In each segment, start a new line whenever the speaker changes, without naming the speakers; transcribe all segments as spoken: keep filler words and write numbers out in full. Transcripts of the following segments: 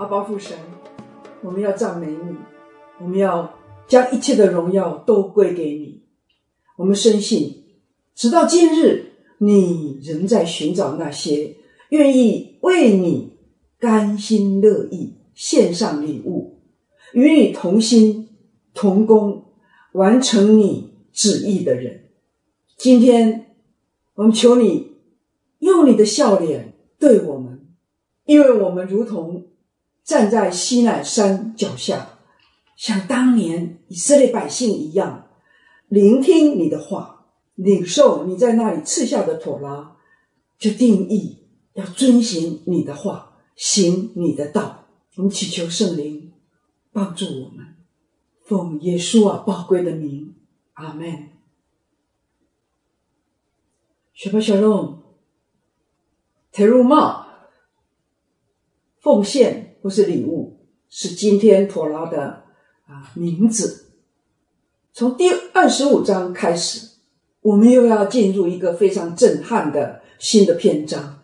阿爸父神，我们要赞美你，我们要将一切的荣耀都归给你。我们深信直到今日，你仍在寻找那些愿意为你甘心乐意献上礼物，与你同心同工，完成你旨意的人。今天我们求你用你的笑脸对我们，因为我们如同站在西乃山脚下，像当年以色列百姓一样，聆听你的话，领受你在那里赐下的妥拉，就定义要遵行你的话，行你的道。我们祈求圣灵帮助我们，奉耶稣啊宝贵的名，阿们。Shabbat Shalom， Teruma， 奉献或是礼物，是今天妥拉的啊名字。从第二十五章开始，我们又要进入一个非常震撼的新的篇章，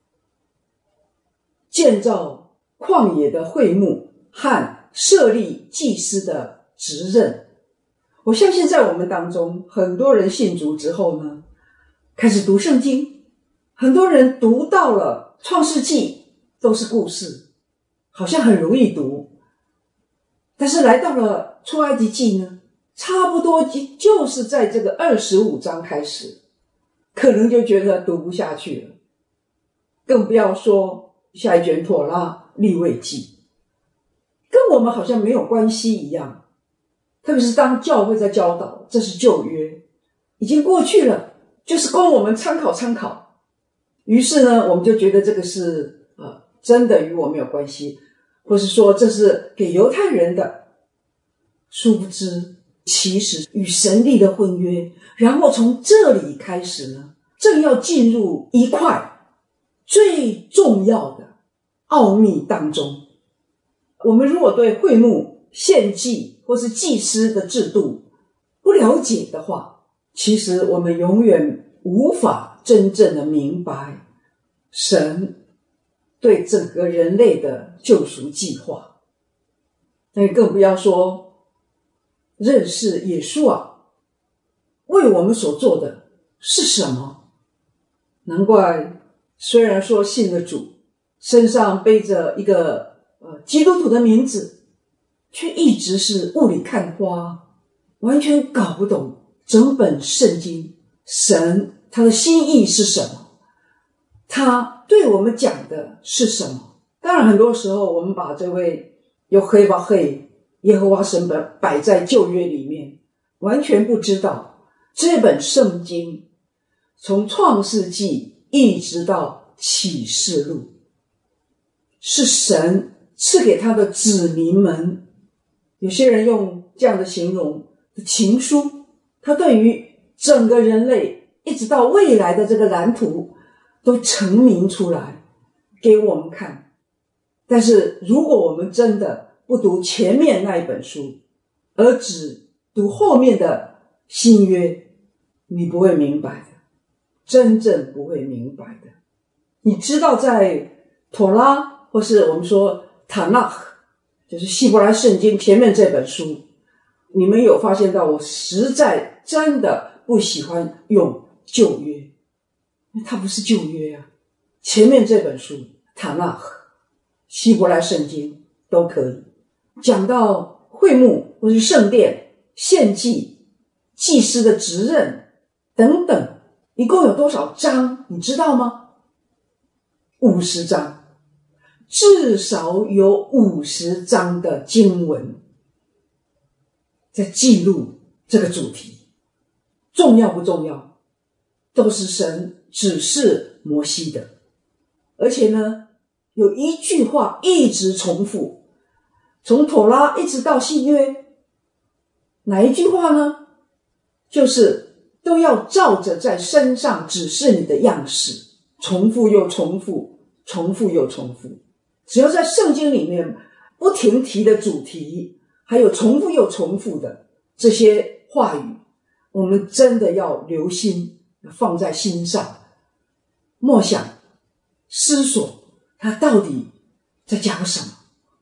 建造旷野的会幕和设立祭司的职任。我相信在我们当中，很多人信主之后呢，开始读圣经，很多人读到了创世纪都是故事，好像很容易读，但是来到了出埃及记呢，差不多就是在这个二十五章开始，可能就觉得读不下去了，更不要说下一卷妥拉利未记，跟我们好像没有关系一样。特别是当教会在教导这是旧约，已经过去了，就是供我们参考参考。于是呢，我们就觉得这个是呃真的与我没有关系，或是说这是给犹太人的。殊不知其实与神立的婚约，然后从这里开始呢，正要进入一块最重要的奥秘当中。我们如果对会幕、献祭或是祭司的制度不了解的话，其实我们永远无法真正的明白神对整个人类的救赎计划。那更不要说认识耶稣啊为我们所做的是什么。难怪虽然说信了主，身上背着一个呃基督徒的名字，却一直是雾里看花，完全搞不懂整本圣经神他的心意是什么，他对我们讲的是什么。当然很多时候我们把这位有黑吧黑耶和华神摆在旧约里面，完全不知道这本圣经从创世纪一直到启示录，是神赐给他的子民们，有些人用这样的形容的情书，他对于整个人类一直到未来的这个蓝图都成名出来给我们看。但是如果我们真的不读前面那一本书，而只读后面的新约，你不会明白的，真正不会明白的。你知道在妥拉或是我们说塔纳赫，就是希伯来圣经前面这本书，你们有发现到我实在真的不喜欢用旧约，因为它不是旧约啊。前面这本书塔纳赫、希伯来圣经都可以讲到会幕或是圣殿、献祭、祭司的职任等等，一共有多少章你知道吗？五十章，至少有五十章的经文在记录这个主题。重要不重要？都是神指示摩西的。而且呢，有一句话一直重复，从妥拉一直到新约。哪一句话呢？就是都要照着在身上指示你的样式，重复又重复，重复又重复。只要在圣经里面不停提的主题，还有重复又重复的这些话语，我们真的要留心，放在心上，默想思索它到底在讲什么。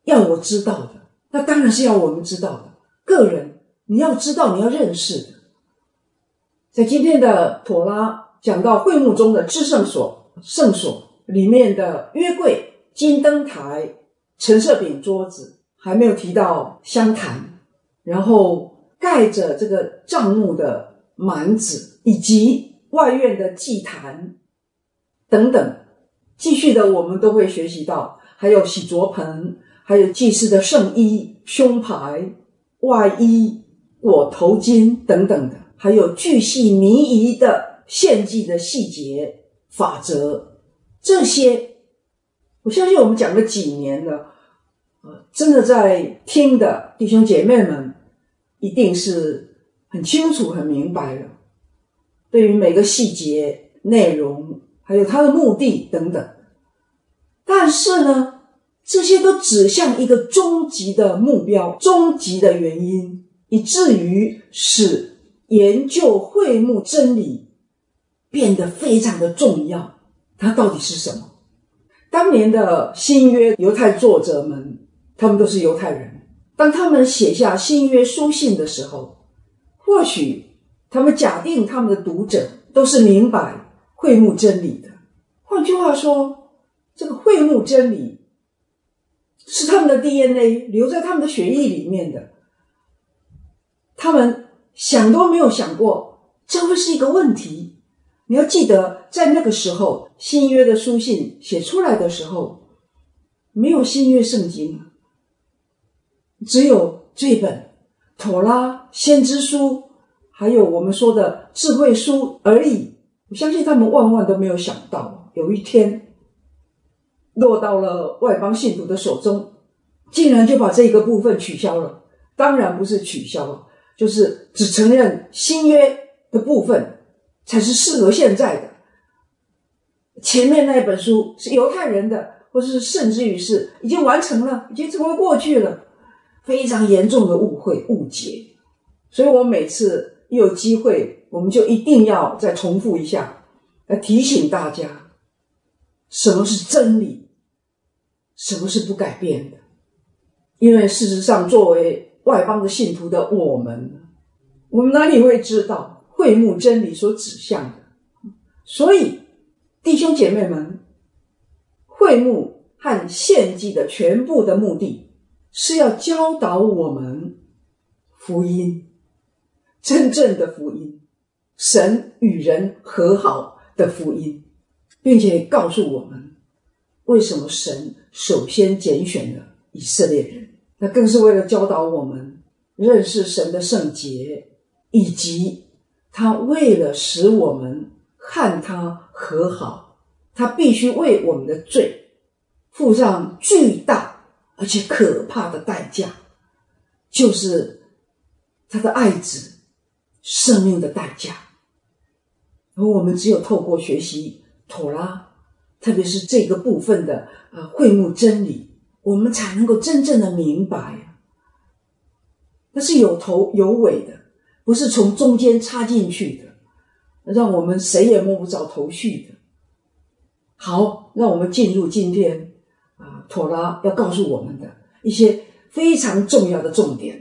要我知道的，那当然是要我们知道的。个人你要知道，你要认识的。在今天的妥拉讲到会幕中的至圣所、圣所里面的约柜、金灯台、陈设饼桌子，还没有提到香坛，然后盖着这个帐幕的幔子，以及外院的祭坛等等。继续的我们都会学习到，还有洗濯盆，还有祭司的圣衣、胸牌、外衣、裹头巾等等的，还有巨细靡遗的献祭的细节法则。这些我相信我们讲了几年了，呃，真的在听的弟兄姐妹们一定是很清楚很明白了，对于每个细节内容还有它的目的等等。但是呢，这些都指向一个终极的目标，终极的原因，以至于使研究会幕真理变得非常的重要。它到底是什么？当年的新约犹太作者们，他们都是犹太人，当他们写下新约书信的时候，或许他们假定他们的读者都是明白会幕真理的。换句话说，这个会幕真理是他们的 D N A 留在他们的血液里面的，他们想都没有想过这会是一个问题。你要记得，在那个时候新约的书信写出来的时候，没有新约圣经，只有这本妥拉、先知书，还有我们说的智慧书而已。我相信他们万万都没有想到，有一天落到了外邦信徒的手中，竟然就把这个部分取消了。当然不是取消了，就是只承认新约的部分才是适合现在的，前面那一本书是犹太人的，或是甚至于是已经完成了，已经成为过去了。非常严重的误会误解。所以我每次一有机会，我们就一定要再重复一下，来提醒大家什么是真理，什么是不改变的。因为事实上作为外邦的信徒的我们，我们哪里会知道会幕真理所指向的？所以弟兄姐妹们，会幕和献祭的全部的目的是要教导我们福音，真正的福音，神与人和好的福音，并且告诉我们为什么神首先拣选了以色列人，那更是为了教导我们认识神的圣洁，以及他为了使我们和他和好，他必须为我们的罪付上巨大而且可怕的代价，就是他的爱子生命的代价。而我们只有透过学习妥拉，特别是这个部分的呃会幕真理，我们才能够真正的明白，那是有头有尾的，不是从中间插进去的，让我们谁也摸不着头绪的。好，让我们进入今天啊，妥拉要告诉我们的一些非常重要的重点。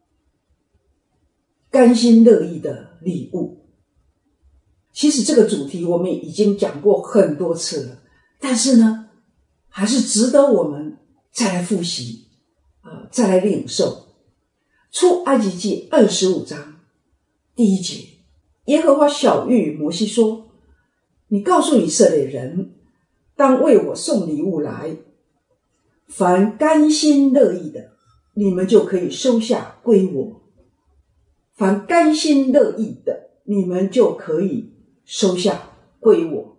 甘心乐意的礼物。其实这个主题我们已经讲过很多次了，但是呢，还是值得我们再来复习，呃，再来领受。出埃及记二十五章第一节，耶和华晓谕摩西说：“你告诉以色列人，当为我送礼物来，凡甘心乐意的，你们就可以收下归我。凡甘心乐意的，你们就可以收下归我。”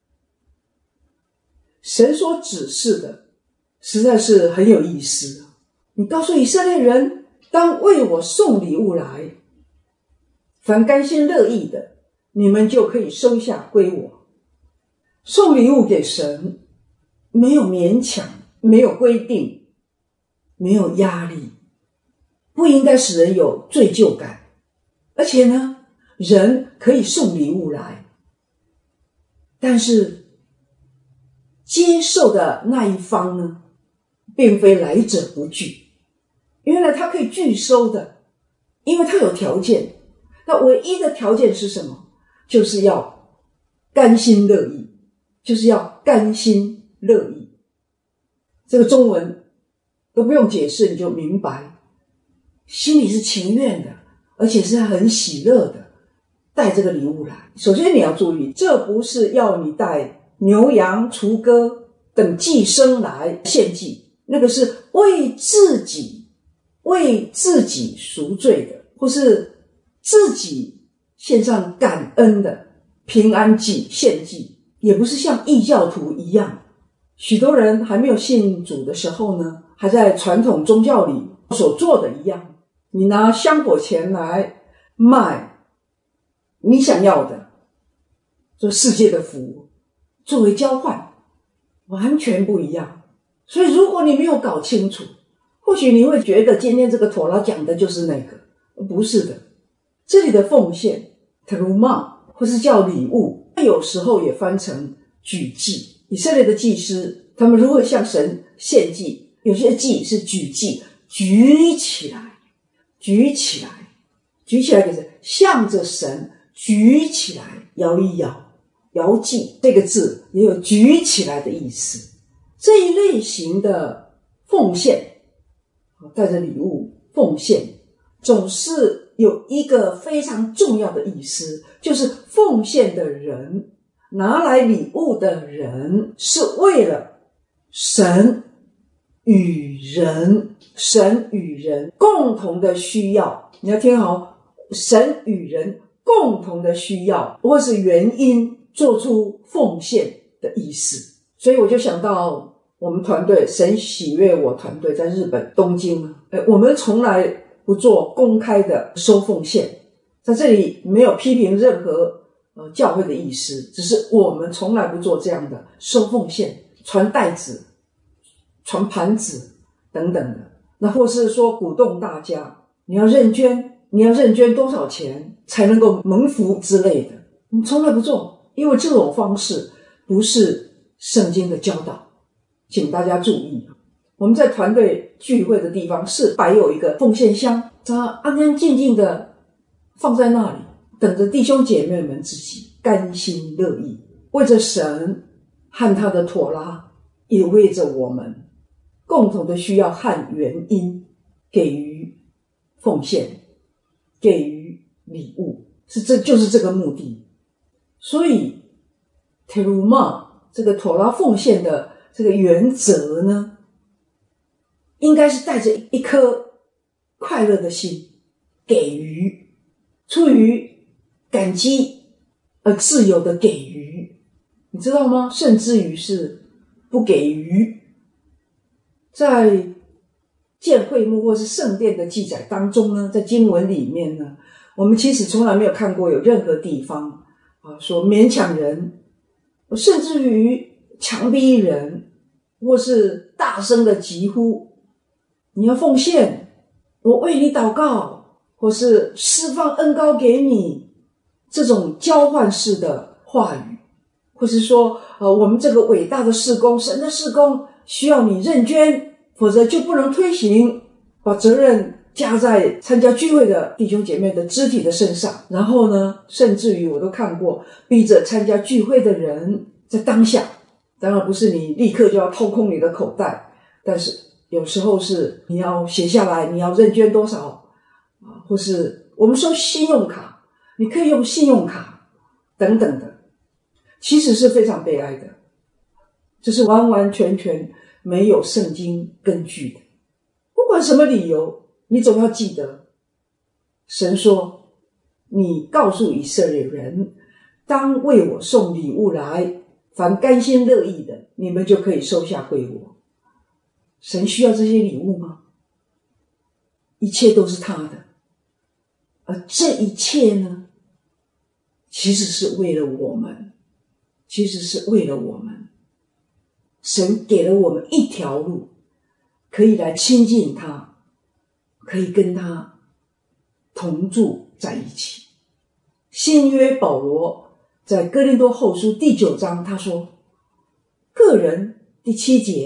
神所指示的实在是很有意思。你告诉以色列人，当为我送礼物来，凡甘心乐意的，你们就可以收下归我。送礼物给神，没有勉强，没有规定，没有压力，不应该使人有罪疚感。而且呢，人可以送礼物来，但是接受的那一方呢， 并非来者不拒，原来他可以拒收的，因为他有条件。那唯一的条件是什么？就是要甘心乐意，就是要甘心乐意。这个中文都不用解释，你就明白，心里是情愿的，而且是很喜乐的带这个礼物来。首先你要注意，这不是要你带牛羊雏鸽等祭牲来献祭，那个是为自己为自己赎罪的，或是自己献上感恩的平安祭献祭。也不是像异教徒一样，许多人还没有信主的时候呢，还在传统宗教里所做的一样，你拿香火钱来卖你想要的这世界的福作为交换，完全不一样。所以如果你没有搞清楚，或许你会觉得今天这个妥拉讲的就是那个，不是的。这里的奉献 teruma 或是叫礼物，有时候也翻成举祭。以色列的祭司他们如何向神献祭，有些祭是举祭，举起来举起来举起来，就是向着神举起来，摇一摇。摇祭这个字也有举起来的意思。这一类型的奉献，带着礼物奉献，总是有一个非常重要的意思，就是奉献的人，拿来礼物的人，是为了神与人神与人共同的需要。你要听好，神与人共同的需要或是原因做出奉献的意思。所以我就想到我们团队神喜悦我团队在日本东京，我们从来不做公开的收奉献，在这里没有批评任何呃教会的意思，只是我们从来不做这样的收奉献，传袋子传盘子等等的。那或是说鼓动大家你要认捐，你要认捐多少钱才能够蒙福之类的，我们从来不做，因为这种方式不是圣经的教导，请大家注意。我们在团队聚会的地方是摆有一个奉献箱，它安安静静的放在那里，等着弟兄姐妹们自己甘心乐意，为着神和他的妥拉，也为着我们共同的需要和原因，给予奉献，给予礼物，是这就是这个目的。所以 teruma 这个妥拉奉献的这个原则呢，应该是带着一颗快乐的心，给予，出于感激而自由的给予，你知道吗？甚至于是不给予。在建会幕或是圣殿的记载当中呢，在经文里面呢，我们其实从来没有看过有任何地方啊说勉强人，甚至于强逼人，或是大声的疾呼你要奉献，我为你祷告，或是释放恩膏给你，这种交换式的话语，或是说呃，我们这个伟大的事工，神的事工需要你认捐，否则就不能推行，把责任加在参加聚会的弟兄姐妹的肢体的身上。然后呢，甚至于我都看过逼着参加聚会的人在当下，当然不是你立刻就要掏空你的口袋，但是有时候是你要写下来，你要认捐多少啊，或是我们说信用卡，你可以用信用卡等等的，其实是非常悲哀的，这是完完全全没有圣经根据的。不管什么理由，你总要记得神说你告诉以色列人，当为我送礼物来，凡甘心乐意的，你们就可以收下归我。神需要这些礼物吗？一切都是他的，而这一切呢，其实是为了我们，其实是为了我们。神给了我们一条路，可以来亲近他，可以跟他同住在一起。新约保罗在哥林多后书第九章他说，个人第七节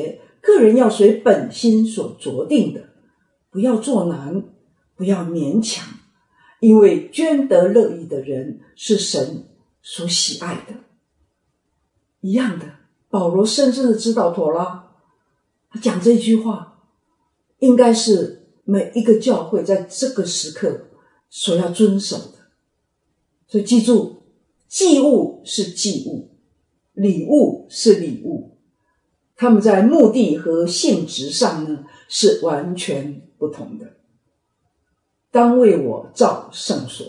个人要随本心所着定的，不要做难，不要勉强，因为捐得乐意的人是神所喜爱的。一样的，保罗深深的知道妥拉，他讲这句话应该是每一个教会在这个时刻所要遵守的。所以记住，祭物是祭物，礼物是礼物，他们在目的和性质上呢是完全不同的。当为我造圣所。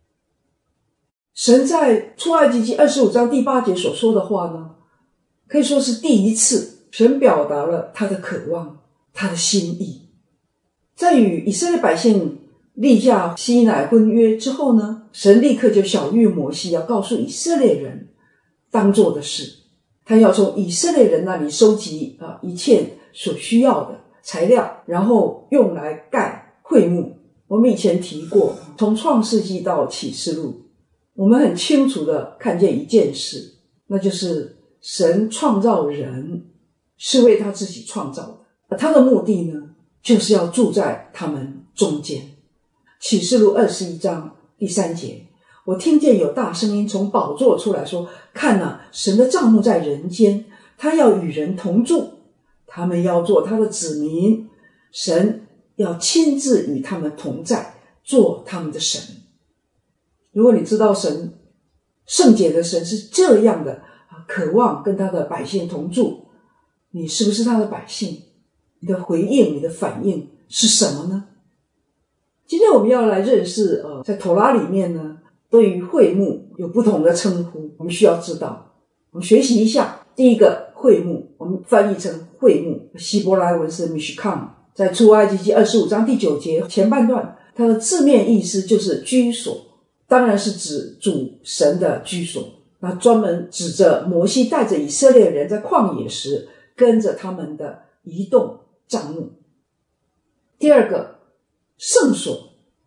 神在出埃及记二十五章第八节所说的话呢，可以说是第一次神表达了他的渴望，他的心意。在与以色列百姓立下西乃婚约之后呢，神立刻就晓谕摩西要告诉以色列人当做的事。他要从以色列人那里收集啊一切所需要的材料，然后用来盖会幕。我们以前提过，从创世纪到启示录，我们很清楚的看见一件事，那就是神创造人是为他自己创造的，而他的目的呢，就是要住在他们中间。启示录二十一章第三节，我听见有大声音从宝座出来说，看啊，神的帐幕在人间，他要与人同住，他们要做他的子民，神要亲自与他们同在，做他们的神。如果你知道神圣洁的神是这样的渴望跟他的百姓同住，你是不是他的百姓？你的回应，你的反应是什么呢？今天我们要来认识呃，在妥拉里面呢，对于会幕有不同的称呼，我们需要知道。我们学习一下。第一个会幕，我们翻译成会幕，希伯来文是 Mishkan， 在出埃及记二十五章第九节前半段，它的字面意思就是居所，当然是指主神的居所。那专门指着摩西带着以色列人在旷野时跟着他们的移动帐幕。第二个圣所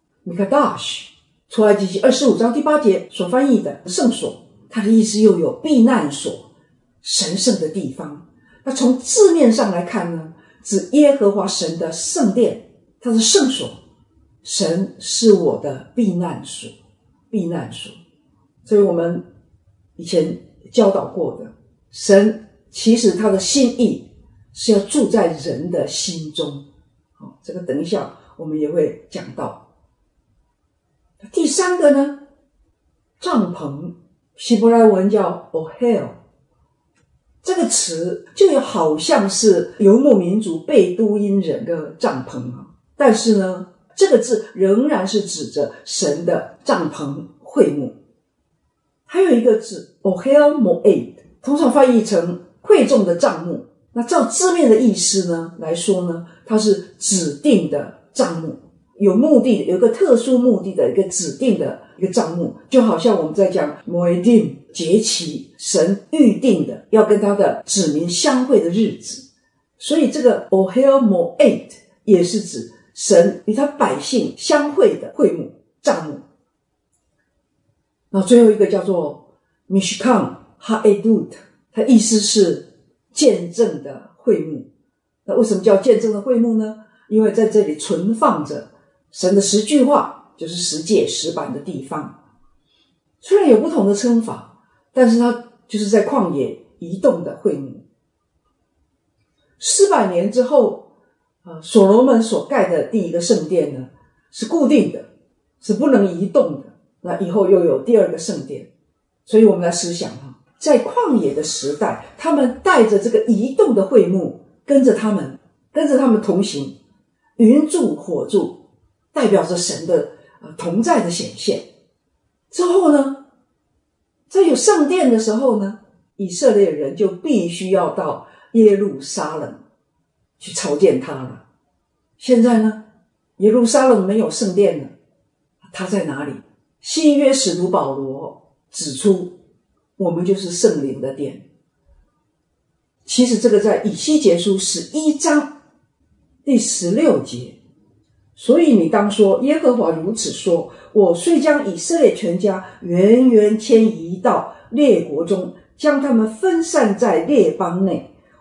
Mikdash， 出埃及记二十五章第八节所翻译的圣所，它的意思又有避难所，神圣的地方。那从字面上来看呢，指耶和华神的圣殿，它是圣所，神是我的避难所，避难所。所以我们以前教导过的，神其实他的心意是要住在人的心中。好，这个等一下我们也会讲到。第三个呢，帐篷，希伯来文叫 Ohel， 这个词就有好像是游牧民族贝都因人的帐篷，但是呢，这个字仍然是指着神的帐篷会幕。还有一个字 Ohel Moed， 通常翻译成会众的帐幕。那照字面的意思呢来说呢，它是指定的帐幕，有目的的，有一个特殊目的的一个指定的一个帐幕，就好像我们在讲 Moedim 节期，神预定的要跟他的子民相会的日子。所以这个 Ohel Moed 也是指神与他百姓相会的会幕帐幕。那最后一个叫做 Mishkan Ha'edut， 它意思是见证的会幕。那为什么叫见证的会幕呢？因为在这里存放着神的十句话，就是十诫十版的地方。虽然有不同的称法，但是它就是在旷野移动的会幕。四百年之后，呃，所罗门所盖的第一个圣殿呢，是固定的，是不能移动的。那以后又有第二个圣殿。所以我们来思想哈，在旷野的时代，他们带着这个移动的会幕，跟着他们，跟着他们同行，云柱火柱，代表着神的、呃、同在的显现。之后呢，在有圣殿的时候呢，以色列人就必须要到耶路撒冷去朝见他了。现在呢，耶路撒冷没有圣殿了，他在哪里？新约使徒保罗指出，我们就是圣灵的殿。其实这个在以西结书十一章第十六节，所以你当说，耶和华如此说，我虽将以色列全家远远迁移到列国中，将他们分散在列邦内，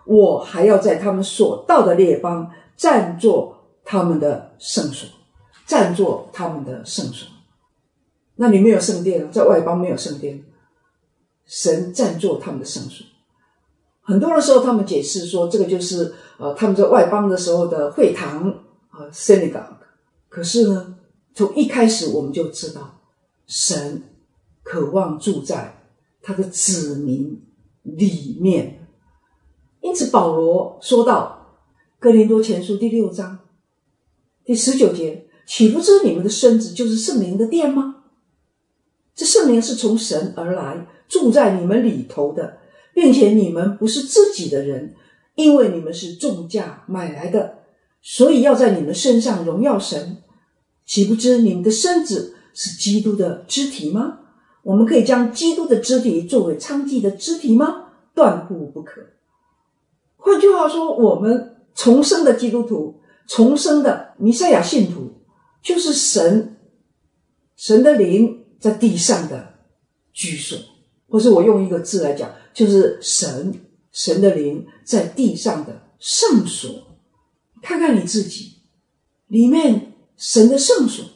我还要在他们所到的列邦暂作他们的圣所，暂作他们的圣所。那你没有圣殿，在外邦没有圣殿，神暂作他们的圣所。很多的时候他们解释说，这个就是呃他们在外邦的时候的会堂呃 synagogue。 可是呢，从一开始我们就知道，神渴望住在他的子民里面。因此保罗说到哥林多前书第六章第十九节，岂不知你们的身子就是圣灵的殿吗？这圣灵是从神而来，住在你们里头的，并且你们不是自己的人，因为你们是重价买来的，所以要在你们身上荣耀神。岂不知你们的身子是基督的肢体吗？我们可以将基督的肢体作为娼妓的肢体吗？断乎不可。换句话说，我们重生的基督徒，重生的弥赛亚信徒，就是神神的灵在地上的居所，或是我用一个字来讲，就是神神的灵在地上的圣所。看看你自己里面神的圣所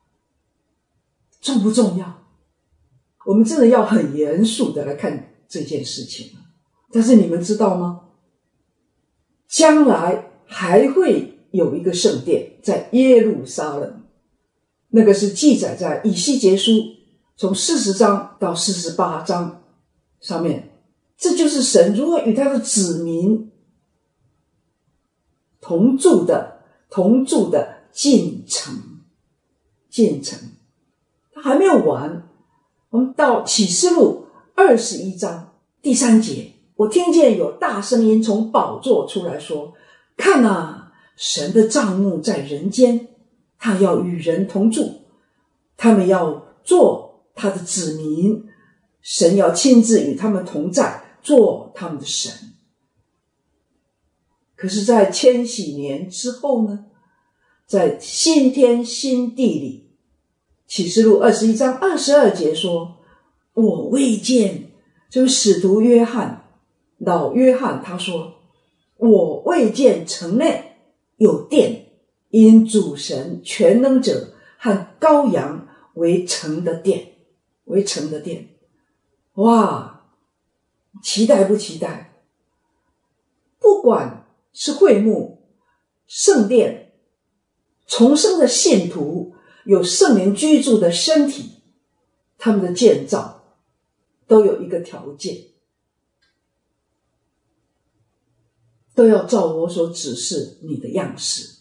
重不重要？我们真的要很严肃的来看这件事情。但是你们知道吗？将来还会有一个圣殿在耶路撒冷，那个是记载在以西结书从四十章到四十八章上面。这就是神如何与他的子民同住的同住的进程进程。还没有完，我们到启示录二十一章第三节，我听见有大声音从宝座出来说，看啊，神的帐幕在人间，他要与人同住，他们要做他的子民，神要亲自与他们同在，做他们的神。可是在千禧年之后呢，在新天新地里，启示录二十一章二十二节说，我未见，就是使徒约翰，老约翰他说，我未见城内有殿，因主神全能者和羔羊为城的殿，为城的殿。哇，期待不期待？不管是会幕、圣殿、重生的信徒，有圣灵居住的身体，他们的建造都有一个条件，都要照我所指示你的样式。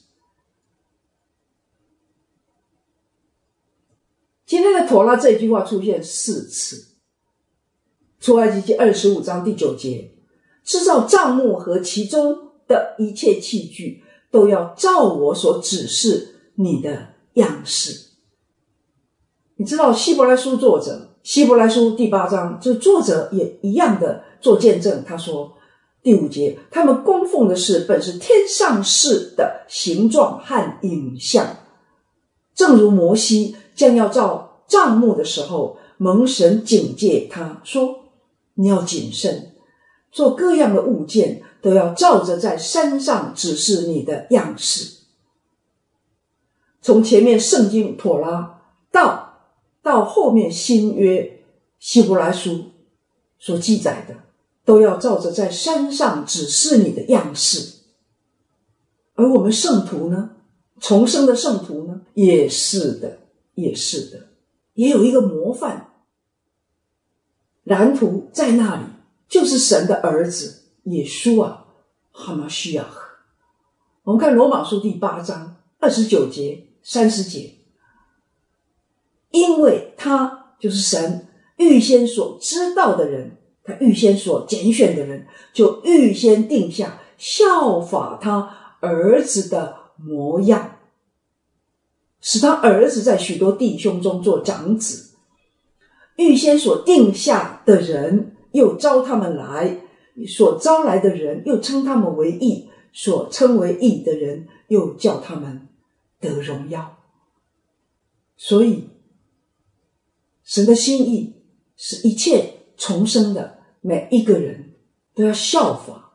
今天的妥拉这句话出现四次，出埃及记二十五章第九节，制造帐幕和其中的一切器具都要照我所指示你的样式。你知道希伯来书作者，希伯来书第八章，这作者也一样的做见证，他说第五节，他们供奉的是本是天上事的形状和影像，正如摩西将要造帐幕的时候，蒙神警戒他说，你要谨慎，做各样的物件都要照着在山上指示你的样式。从前面圣经妥拉到到后面新约希伯来书所记载的，都要照着在山上指示你的样式。而我们圣徒呢，重生的圣徒呢，也是的，也是的，也有一个模范蓝图在那里，就是神的儿子耶稣啊，哈马西亚。我们看罗马书第八章二十九节三十节，因为他就是神预先所知道的人，他预先所拣选的人，就预先定下效法他儿子的模样，使他儿子在许多弟兄中做长子。预先所定下的人又招他们来，所招来的人又称他们为义，所称为义的人又叫他们得荣耀。所以神的心意是一切重生的每一个人都要效法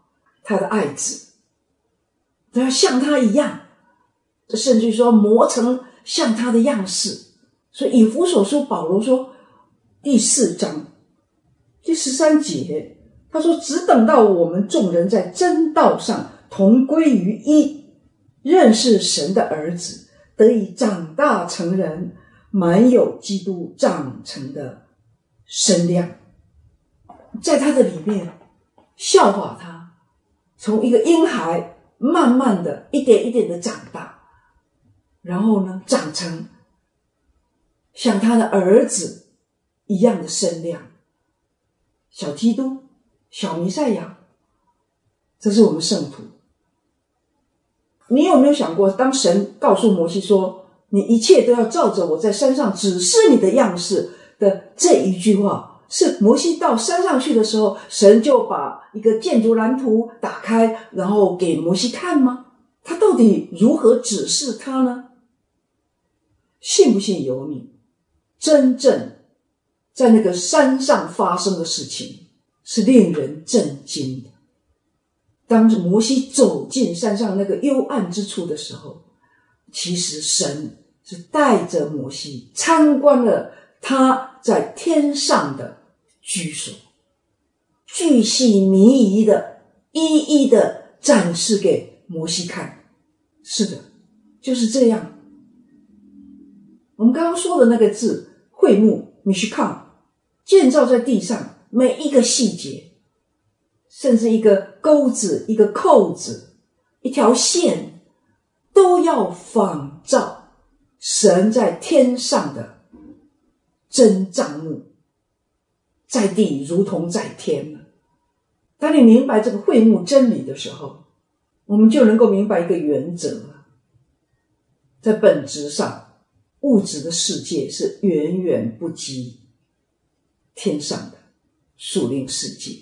他的爱子，都要像他一样，甚至说磨成像他的样式。所以以弗所书保罗说第四章第十三节，他说只等到我们众人在真道上同归于一，认识神的儿子，得以长大成人，满有基督长成的身量，在他的里面效法他，从一个婴孩慢慢的一点一点的长大，然后呢长成像他的儿子一样的身量，小基督，小弥赛亚，这是我们圣徒。你有没有想过，当神告诉摩西说你一切都要照着我在山上指示你的样式的这一句话，是摩西到山上去的时候，神就把一个建筑蓝图打开，然后给摩西看吗？他到底如何指示他呢？信不信由你，真正在那个山上发生的事情是令人震惊的。当摩西走进山上那个幽暗之处的时候，其实神是带着摩西参观了他在天上的居所，巨细靡遗的一一的展示给摩西看。是的，就是这样。我们刚刚说的那个字会幕 Mishkan， 建造在地上，每一个细节，甚至一个钩子，一个扣子，一条线，都要仿照神在天上的真帐幕，在地如同在天了。当你明白这个会幕真理的时候，我们就能够明白一个原则了。在本质上，物质的世界是远远不及天上的属灵世界，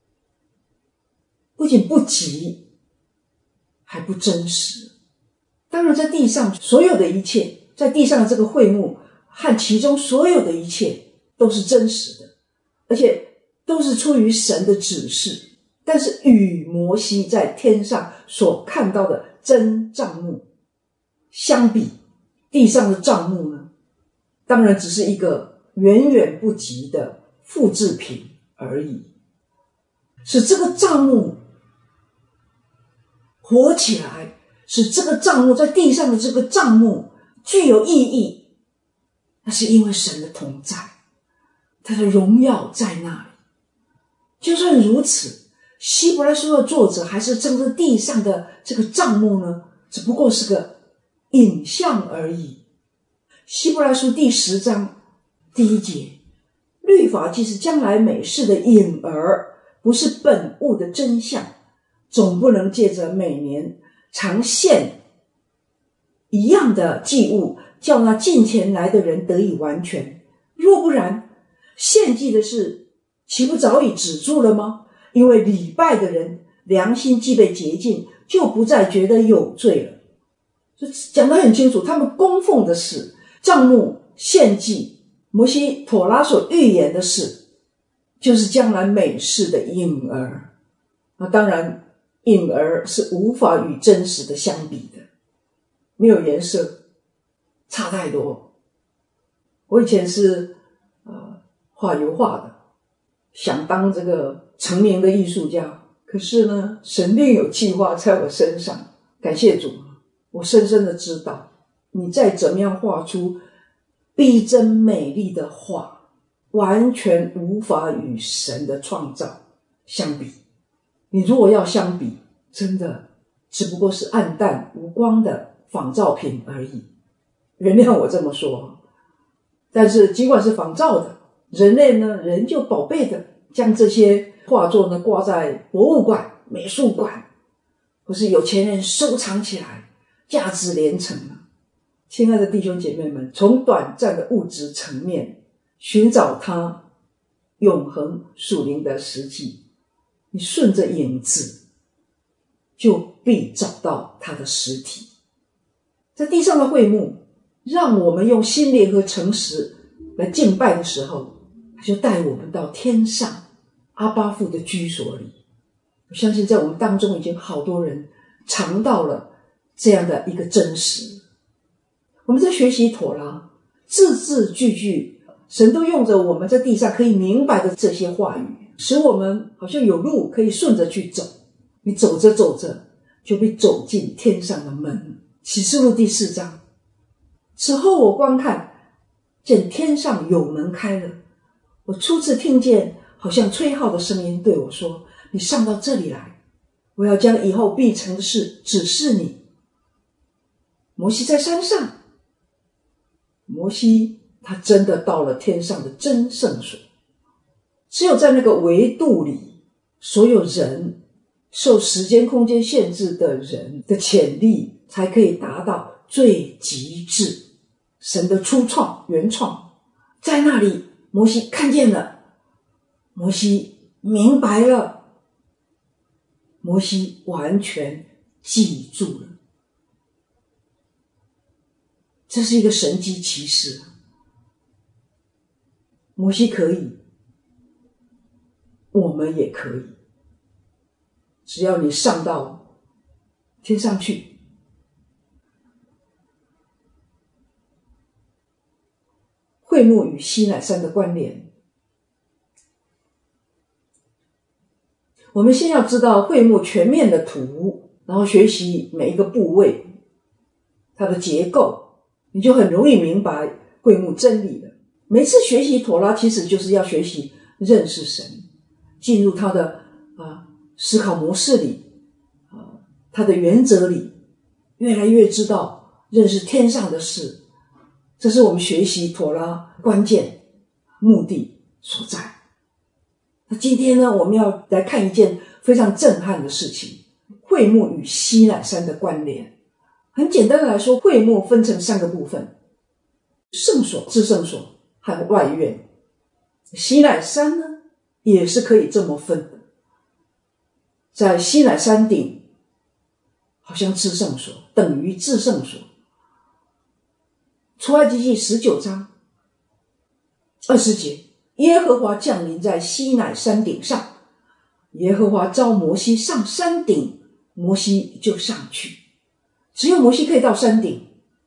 不仅不及，还不真实。当然在地上所有的一切，在地上的这个会幕和其中所有的一切都是真实的，而且都是出于神的指示。但是与摩西在天上所看到的真帐幕相比，地上的帐幕呢，当然只是一个远远不及的复制品而已。使这个帐幕活起来，使这个帐幕在地上的这个帐幕具有意义，那是因为神的同在，他的荣耀在那里。就算如此，希伯来书的作者还是称这地上的这个帐幕呢，只不过是个影像而已。希伯来书第十章第一节，律法既是将来美事的影儿，不是本物的真相，总不能借着每年常献一样的祭物，叫那近前来的人得以完全。若不然，献祭的事岂不早已止住了吗？因为礼拜的人良心既被洁净，就不再觉得有罪了。这讲得很清楚，他们供奉的事，帐幕、献祭，摩西妥拉所预言的事，就是将来美事的影儿。那当然影儿是无法与真实的相比的，没有颜色，差太多。我以前是呃画油画的，想当这个成名的艺术家，可是呢，神另有计划在我身上。感谢主，我深深的知道，你再怎么样画出逼真美丽的画，完全无法与神的创造相比。你如果要相比，真的只不过是暗淡无光的仿造品而已。原谅我这么说，但是尽管是仿造的，人类呢仍旧宝贝的将这些画作呢挂在博物馆、美术馆，或是有钱人收藏起来，价值连城啊。亲爱的弟兄姐妹们，从短暂的物质层面寻找它永恒属灵的实际，你顺着影子就必找到它的实体。在地上的会幕，让我们用心灵和诚实来敬拜的时候，他就带我们到天上阿爸父的居所里。 我相信在我们当中已经好多人尝到了这样的一个真实。我们在学习妥拉，字字句句神都用着我们在地上可以明白的这些话语，使我们好像有路可以顺着去走。你走着走着就被走进天上的门。启示录第四章，此后我观看，见天上有门开了，我初次听见好像吹号的声音对我说，你上到这里来，我要将以后必成的事指示你。摩西在山上，摩西他真的到了天上的真圣所。只有在那个维度里，所有人受时间空间限制的人的潜力才可以达到最极致。神的初创原创在那里，摩西看见了，摩西明白了，摩西完全记住了。这是一个神迹奇事。摩西可以，我们也可以。只要你上到天上去。会幕与西乃山的关联，我们先要知道会幕全面的图，然后学习每一个部位它的结构，你就很容易明白会幕真理了。每次学习妥拉其实就是要学习认识神，进入他的啊思考模式里，啊他的原则里，越来越知道认识天上的事。这是我们学习妥拉关键目的所在。那今天呢，我们要来看一件非常震撼的事情，会幕与西乃山的关联。很简单的来说，会幕分成三个部分，圣所、至圣所和外院。西乃山呢也是可以这么分的，在西乃山顶好像至圣所等于至圣所。出埃及记十九章二十节，耶和华降临在西乃山顶上，耶和华召摩西上山顶，摩西就上去。只有摩西可以到山顶，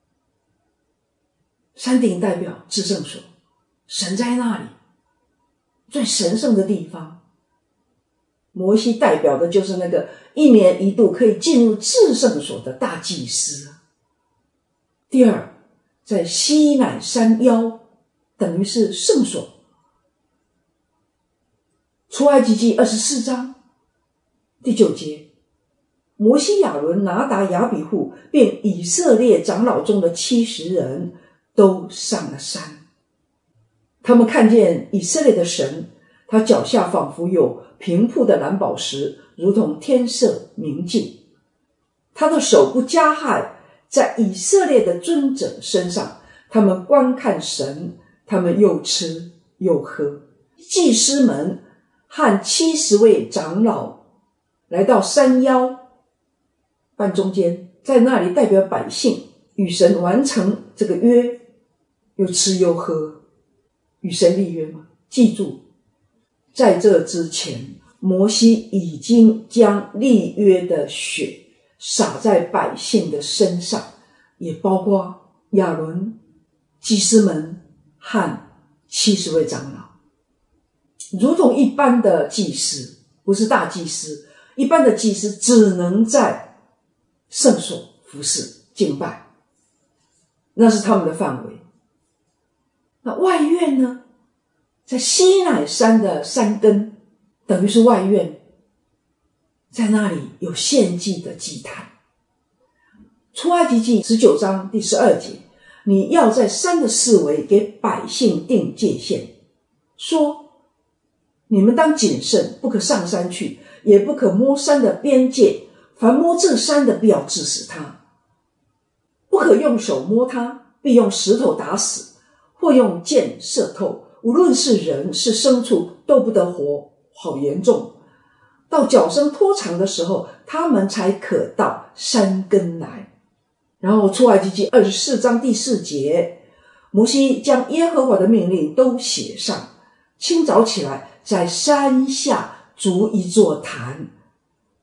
山顶代表至圣所，神在那里，最神圣的地方。摩西代表的就是那个一年一度可以进入至圣所的大祭司。第二，在西乃山腰等于是圣所。出埃及记二十四章第九节，摩西、亚伦、拿达、亚比户并以色列长老中的七十人都上了山。他们看见以色列的神，他脚下仿佛有平铺的蓝宝石，如同天色明净。他的手不加害在以色列的尊者身上，他们观看神，他们又吃又喝。祭司们和七十位长老来到山腰半中间，在那里代表百姓与神完成这个约，又吃又喝，与神立约吗？记住，在这之前，摩西已经将立约的血洒在百姓的身上，也包括亚伦、祭司们和七十位长老。如同一般的祭司，不是大祭司，一般的祭司只能在圣所服侍敬拜，那是他们的范围。那外院呢，在西乃山的山根，等于是外院，在那里有献祭的祭坛。出埃及记十九章第十二节，你要在山的四围给百姓定界限，说你们当谨慎，不可上山去，也不可摸山的边界，凡摸这山的必要治死他，不可用手摸它，必用石头打死，或用箭射透，无论是人是牲畜都不得活，好严重。到脚声拖长的时候，他们才可到山根来。然后出埃及记二十四章第四节，摩西将耶和华的命令都写上，清早起来在山下筑一座坛，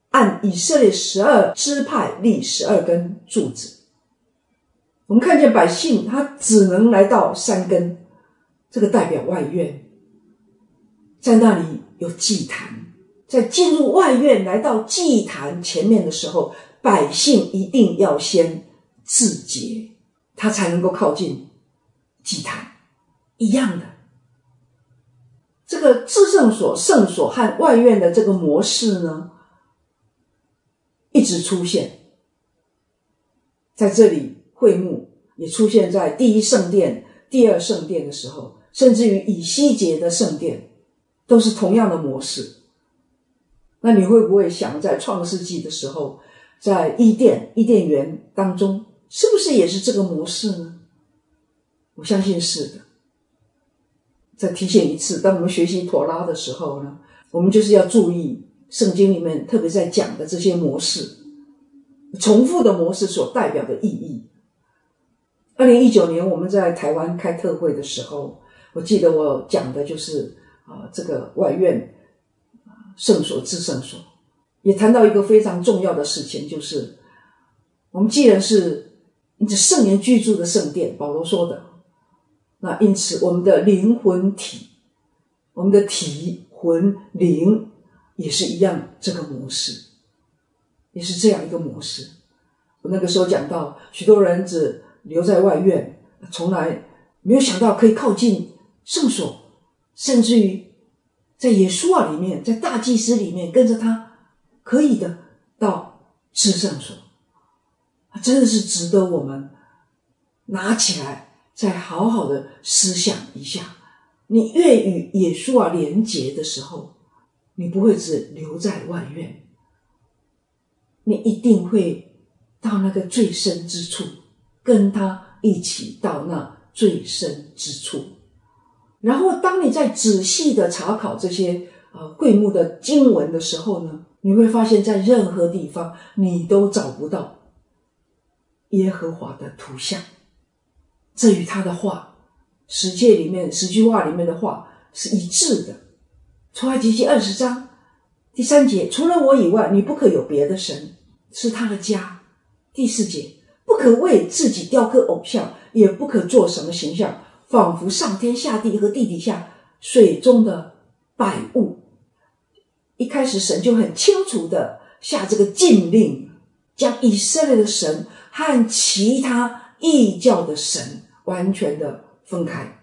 按以色列十二支派立十二根柱子。我们看见百姓他只能来到三根，这个代表外院，在那里有祭坛，在进入外院来到祭坛前面的时候，百姓一定要先自洁，他才能够靠近祭坛。一样的，这个至圣所、圣所和外院的这个模式呢，一直出现在这里。会幕也出现在第一圣殿、第二圣殿的时候，甚至于以西结的圣殿都是同样的模式。那你会不会想，在创世纪的时候，在伊甸伊甸园当中，是不是也是这个模式呢？我相信是的。再提醒一次，当我们学习妥拉的时候呢，我们就是要注意圣经里面特别在讲的这些模式，重复的模式所代表的意义。二零一九年我们在台湾开特会的时候，我记得我讲的就是呃这个外院圣所至圣所，也谈到一个非常重要的事情，就是我们既然是因着圣言居住的圣殿，保罗说的，那因此我们的灵魂体，我们的体魂灵也是一样，这个模式也是这样一个模式。我那个时候讲到，许多人只留在外院，从来没有想到可以靠近圣所，甚至于在耶稣啊里面，在大祭司里面跟着他，可以的到至圣所，真的是值得我们拿起来再好好的思想一下。你越与耶稣啊连结的时候，你不会只留在外院，你一定会到那个最深之处，跟他一起到那最深之处。然后当你在仔细的查考这些呃会幕的经文的时候呢，你会发现在任何地方你都找不到耶和华的图像。这与他的话，十诫里面十句话里面的话是一致的。出埃及记二十章第三节，除了我以外你不可有别的神，是他的家。第四节，不可为自己雕刻偶像，也不可做什么形象，仿佛上天下地和地底下水中的百物。一开始神就很清楚的下这个禁令，将以色列的神和其他异教的神完全的分开。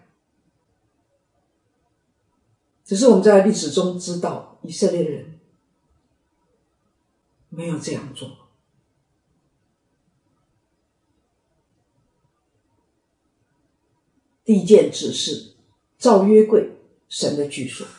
只是我们在历史中知道，以色列人没有这样做。第一件指示，造约柜，神的居所。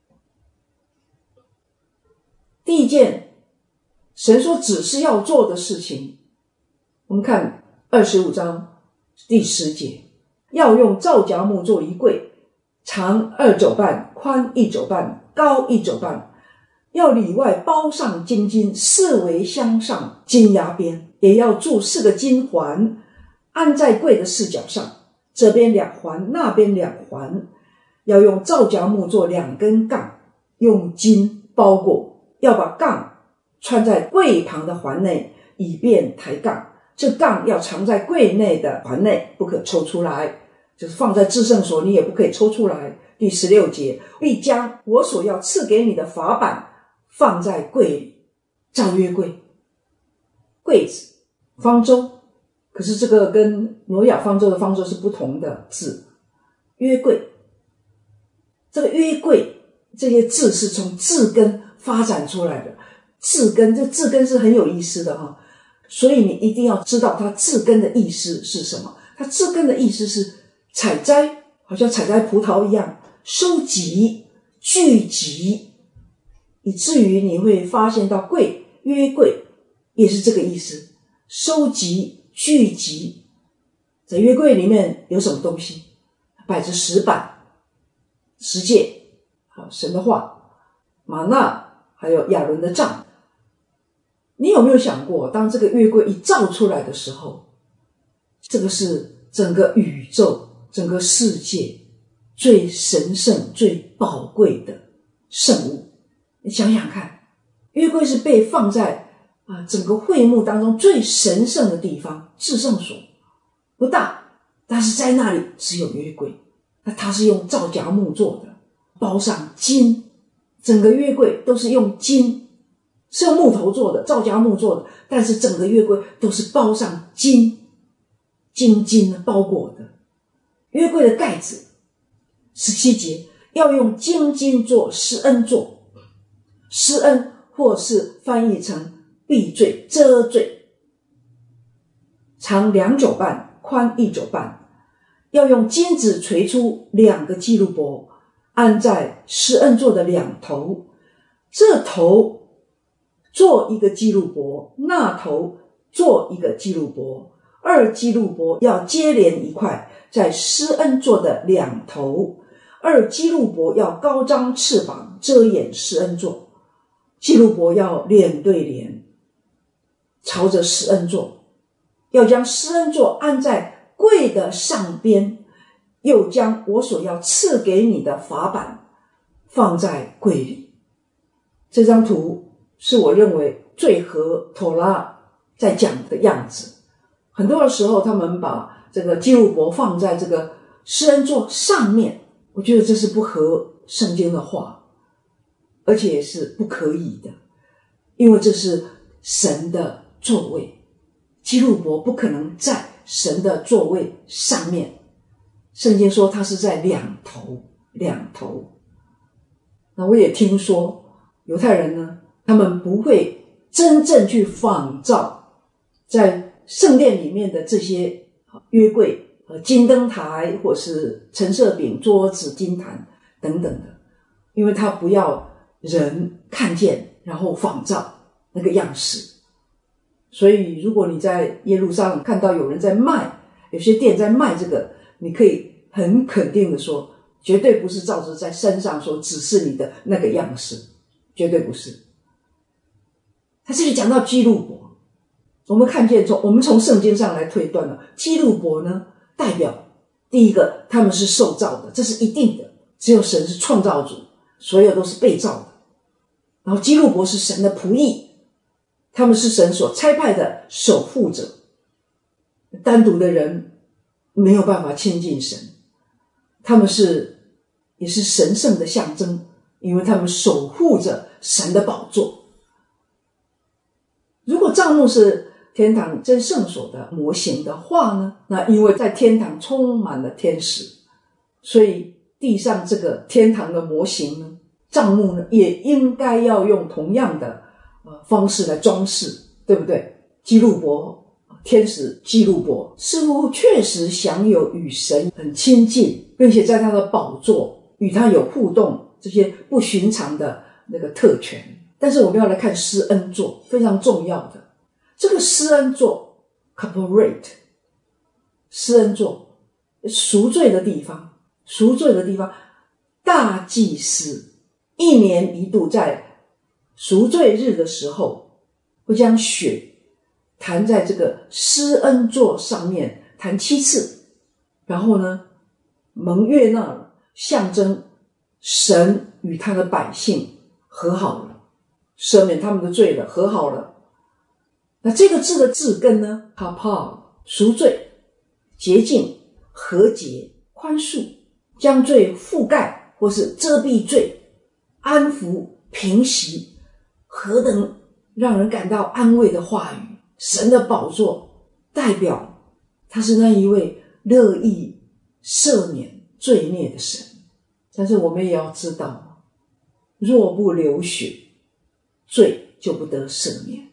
第一件神说指示要做的事情，我们看二十五章第十节，要用皂荚木做一柜，长二肘半，宽一肘半，高一肘半，要里外包上金金，四围镶上金牙边，也要铸四个金环，安在柜的四角上，这边两环，那边两环，要用皂荚木做两根杠，用金包裹，要把杠穿在柜旁的环内，以便抬杠。这杠要藏在柜内的环内，不可抽出来，就是放在至圣所，你也不可以抽出来。第十六节，必将我所要赐给你的法版放在柜里，造约柜，柜子，方舟，可是这个跟挪亚方舟的方舟是不同的字。约柜，这个约柜这些字是从字根发展出来的。字根，这字根是很有意思的哈，所以你一定要知道它字根的意思是什么。它字根的意思是采摘，好像采摘葡萄一样，收集、聚集，以至于你会发现到柜，约柜也是这个意思，收集、聚集。在约柜里面有什么东西？摆着石板、十诫，好，神的话，玛纳，还有亚伦的杖。你有没有想过，当这个约柜一造出来的时候，这个是整个宇宙、整个世界最神圣、最宝贵的圣物。你想想看， 约柜是被放在啊整个会幕当中最神圣的地方，至圣所，不大，但是在那里只有约柜。那它是用皂荚木做的，包上金，整个约柜都是用金，是用木头做的，皂荚木做的，但是整个约柜都是包上金，金金的包裹的。约柜的盖子十七节要用金金做施恩座，施恩或是翻译成避罪遮罪，长两肘半，宽一肘半，要用金子锤出两个基路伯，安在施恩座的两头，这头做一个基路伯，那头做一个基路伯，二基路伯要接连一块，在施恩座的两头，二基路伯要高张翅膀遮掩施恩座，基路伯要脸对脸朝着施恩座，要将施恩座安在柜的上边，又将我所要赐给你的法版放在柜里。这张图是我认为最合妥拉在讲的样子。很多的时候他们把这个基路伯放在这个施恩座上面，我觉得这是不合圣经的话，而且也是不可以的，因为这是神的座位，基路伯不可能在神的座位上面，圣经说他是在两头，两头。那我也听说犹太人呢，他们不会真正去仿照在圣殿里面的这些约柜、金灯台或是陈设饼、桌子、金坛等等的，因为他不要人看见然后仿照那个样式。所以如果你在耶路撒冷看到有人在卖，有些店在卖这个，你可以很肯定的说，绝对不是照着在山上所指示你的那个样式，绝对不是。他这里讲到基路伯，我们看见从我们从圣经上来推断了，基路伯呢代表第一个他们是受造的，这是一定的，只有神是创造主，所有都是被造的。然后基路伯是神的仆役，他们是神所差派的守护者，单独的人没有办法亲近神，他们是也是神圣的象征，因为他们守护着神的宝座。如果帐幕是天堂真圣所的模型的话呢，那因为在天堂充满了天使，所以地上这个天堂的模型呢，帐幕呢也应该要用同样的呃方式来装饰，对不对？基路伯，天使基路伯似乎确实享有与神很亲近，并且在他的宝座与他有互动，这些不寻常的那个特权。但是我们要来看施恩座，非常重要的这个施恩座 corporate 施恩座赎罪的地方，赎罪的地方，大祭司一年一度在赎罪日的时候会将血弹在这个施恩座上面，弹七次，然后呢蒙悦纳了，象征神与他的百姓和好了，赦免他们的罪了，和好了。那这个字的字根呢 kapar 赎罪、洁净、和解、宽恕，将罪覆盖或是遮蔽罪，安抚、平息，何等让人感到安慰的话语。神的宝座代表他是那一位乐意赦免罪孽的神。但是我们也要知道，若不流血，罪就不得赦免。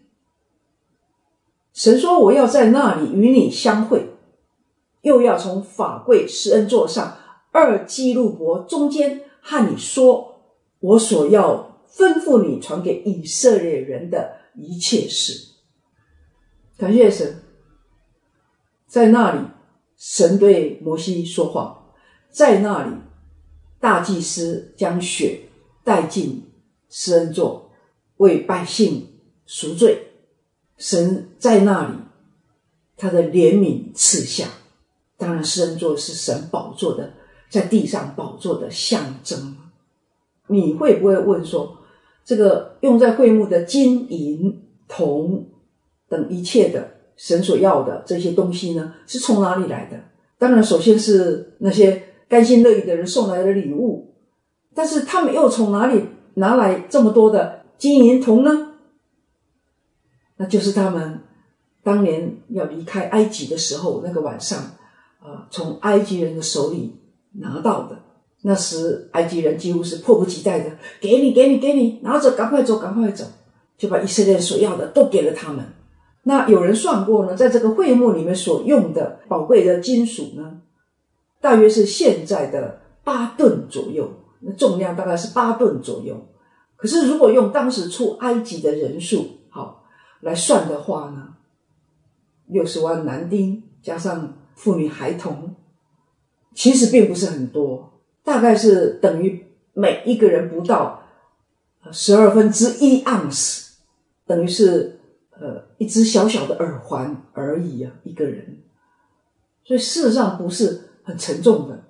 神说我要在那里与你相会，又要从法柜施恩座上二基路伯中间和你说我所要吩咐你传给以色列人的一切事。感谢神，在那里神对摩西说话，在那里大祭司将血带进施恩座，为百姓赎罪。神在那里他的怜悯赐下，当然施恩座是神宝座的，在地上宝座的象征。你会不会问说， 这个用在会幕的金银铜等一切的神所要的这些东西呢，是从哪里来的？当然首先是那些甘心乐意的人送来的礼物，但是他们又从哪里拿来这么多的金银铜呢？那就是他们当年要离开埃及的时候，那个晚上呃，从埃及人的手里拿到的。那时埃及人几乎是迫不及待的，给你给你给你，拿着赶快走赶快走，就把以色列人所要的都给了他们。那有人算过呢，在这个会幕里面所用的宝贵的金属呢，大约是现在的八吨左右，那重量大概是八吨左右。可是如果用当时出埃及的人数好来算的话呢，六十万男丁加上妇女孩童，其实并不是很多，大概是等于每一个人不到十二分之一盎司，等于是呃一只小小的耳环而已啊，一个人。所以事实上不是很沉重的。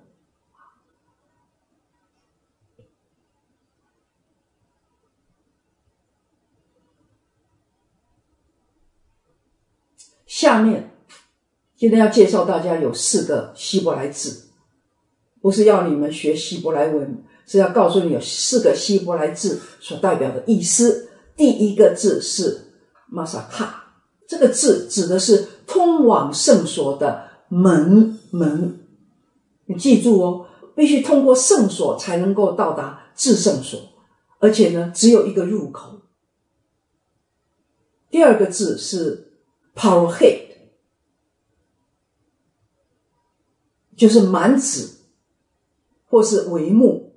下面今天要介绍大家有四个希伯来字，不是要你们学希伯来文，是要告诉你有四个希伯来字所代表的意思。第一个字是 Masaka， 这个字指的是通往圣所的门门，你记住哦，必须通过圣所才能够到达至圣所，而且呢只有一个入口。第二个字是 Parohet， 就是幔子或是帷幕，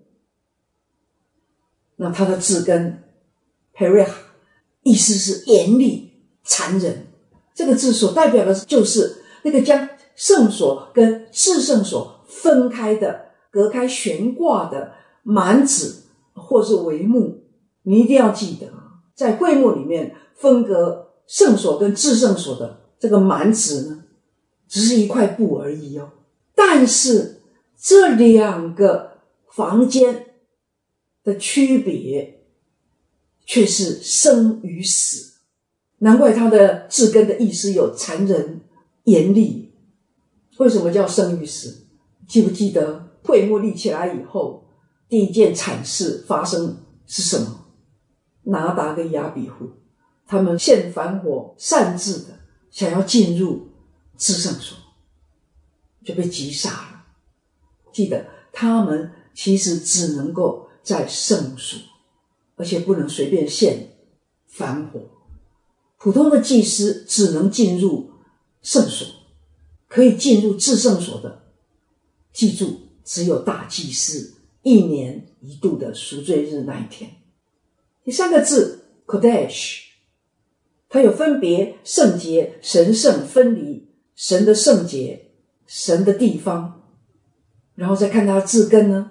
那它的字根 Pereh 意思是严厉残忍，这个字所代表的就是那个将圣所跟至圣所分开的隔开悬挂的幔子或是帷幕。你一定要记得，在会幕里面分隔圣所跟至圣所的这个幔子呢，只是一块布而已哦。但是这两个房间的区别却是生与死，难怪它的字根的意思有残忍严厉。为什么叫生与死？记不记得会幕立起来以后第一件惨事发生是什么？拿达跟亚比户他们现反火擅自的想要进入至圣所，就被击杀了。记得他们其实只能够在圣所，而且不能随便献反火。普通的祭司只能进入圣所，可以进入至圣所的，记住只有大祭司一年一度的赎罪日那一天。第三个字 Kodesh， 它有分别圣洁神圣分离神的圣洁神的地方。然后再看它的字根呢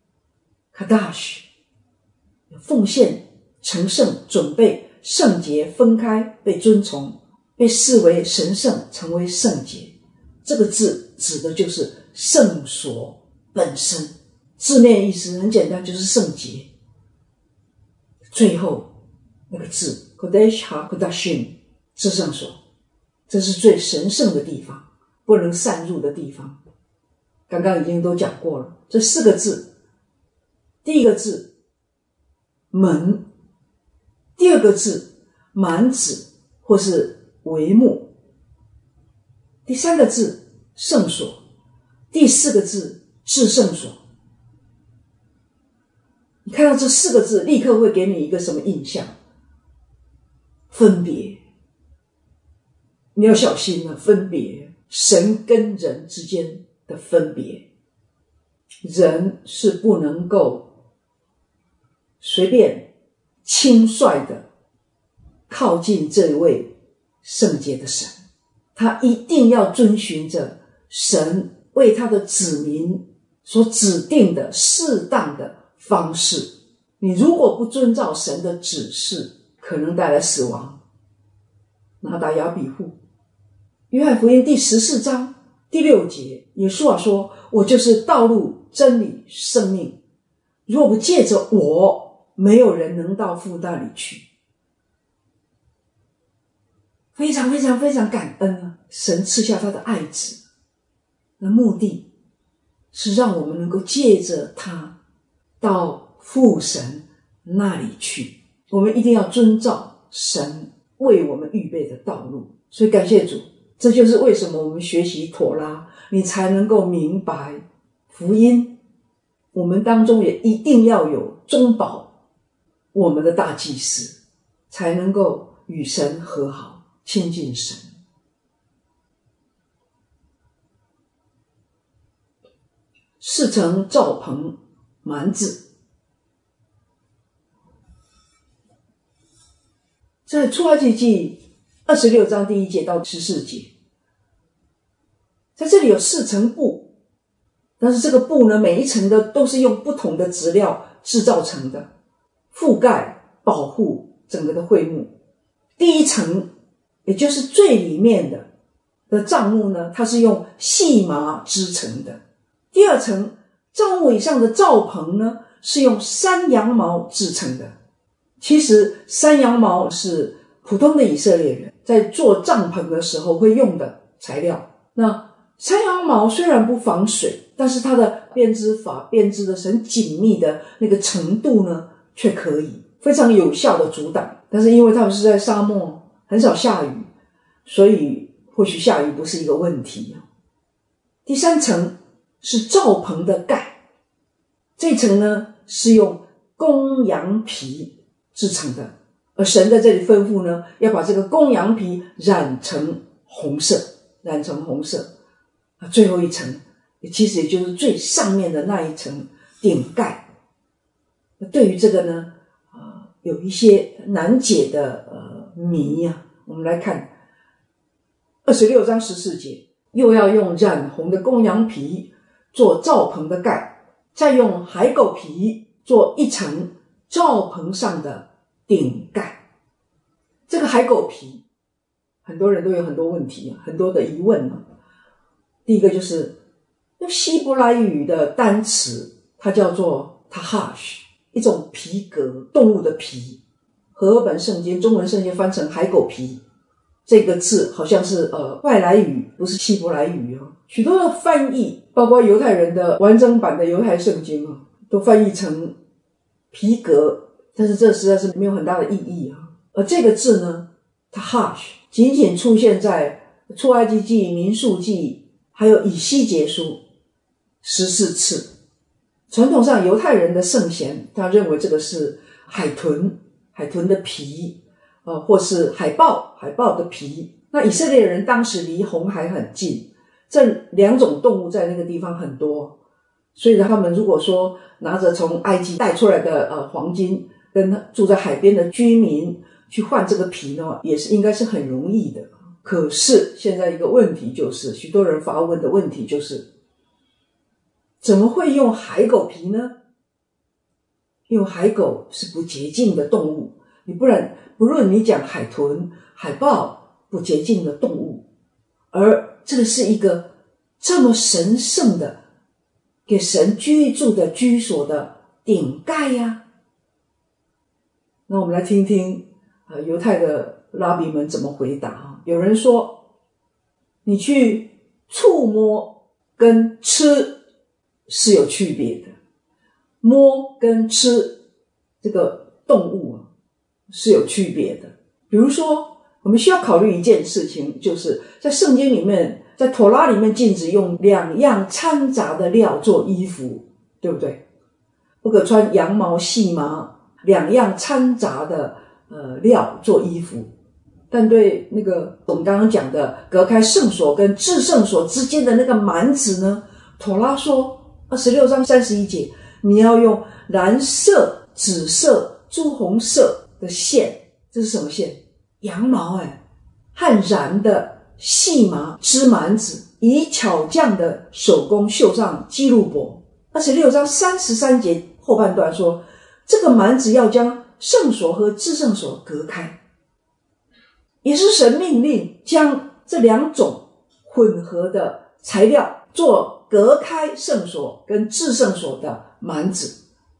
Kadash， 奉献成圣准备圣洁分开被尊崇被视为神圣成为圣洁，这个字指的就是圣所本身，字面意思很简单，就是圣洁。最后那个字 Kodesh HaKodashim 至圣所，这是最神圣的地方，不能擅入的地方。刚刚已经都讲过了，这四个字，第一个字门，第二个字幔子或是帷幕，第三个字圣所，第四个字至圣所。你看到这四个字立刻会给你一个什么印象？分别。你要小心了，分别，神跟人之间的分别。人是不能够随便轻率的靠近这位圣洁的神，他一定要遵循着神为他的子民所指定的适当的方式。你如果不遵照神的指示，可能带来死亡。拿达亚比户，约翰福音第十四章第六节，耶稣啊说，我就是道路真理生命，若不借着我， 没有人能到父那里去。非常非常非常感恩啊！神赐下他的爱子的目的是让我们能够借着他到父神那里去。我们一定要遵照神为我们预备的道路。所以感谢主，这就是为什么我们学习妥拉，你才能够明白福音。我们当中也一定要有中保我们的大祭司，才能够与神和好，亲近神。四层罩棚幔子，在出埃及记二十六章第一节到十四节，在这里有四层布，但是这个布呢，每一层的都是用不同的质料制造成的，覆盖保护整个的会幕。第一层也就是最里面的的帐幕呢，它是用细麻织成的。第二层帐幕以上的罩棚呢，是用山羊毛制成的。其实山羊毛是普通的以色列人在做帐篷的时候会用的材料。那山羊毛虽然不防水，但是它的编织法编织的很紧密的那个程度呢，却可以非常有效的阻挡。但是因为他们是在沙漠，很少下雨，所以或许下雨不是一个问题。第三层是罩棚的盖，这层呢是用公羊皮制成的，而神在这里吩咐呢，要把这个公羊皮染成红色，染成红色。最后一层其实也就是最上面的那一层顶盖。对于这个呢，呃，有一些难解的呃谜啊。我们来看二十六章十四节，又要用染红的公羊皮做罩棚的盖，再用海狗皮做一层罩棚上的顶盖。这个海狗皮很多人都有很多问题，很多的疑问啊。第一个就是用希伯来语的单词，它叫做 tahash， 一种皮革，动物的皮。和合本圣经中文圣经翻成海狗皮，这个字好像是呃外来语，不是希伯来语哦。许多的翻译，包括犹太人的完整版的犹太圣经啊，都翻译成皮革，但是这实在是没有很大的意义啊。而这个字呢 tahash 仅仅出现在出埃及记、民数记还有以西结书十四次。传统上犹太人的圣贤他认为这个是海豚，海豚的皮呃，或是海豹，海豹的皮。那以色列人当时离红海很近，这两种动物在那个地方很多，所以他们如果说拿着从埃及带出来的呃黄金，跟住在海边的居民去换这个皮呢，也是应该是很容易的。可是现在一个问题就是，许多人发问的问题就是，怎么会用海狗皮呢？因为海狗是不洁净的动物，你不然不论你讲海豚、海豹，不洁净的动物，而这个是一个这么神圣的给神居住的居所的顶盖呀。那我们来听听呃犹太的拉比们怎么回答啊。有人说，你去触摸跟吃是有区别的，摸跟吃这个动物啊是有区别的。比如说我们需要考虑一件事情，就是在圣经里面，在妥拉里面禁止用两样掺杂的料做衣服，对不对？不可穿羊毛、细麻两样掺杂的呃料做衣服。但对那个我们刚刚讲的隔开圣所跟至圣所之间的那个幔子呢，妥拉说二十六章三十一节，你要用蓝色、紫色、朱红色的线。这是什么线？羊毛哎，和染的细麻织幔子，以巧匠的手工绣上基路伯。二十六章三十三节后半段说，这个幔子要将圣所和至圣所隔开，也是神命令将这两种混合的材料做隔开圣所跟至圣所的幔子。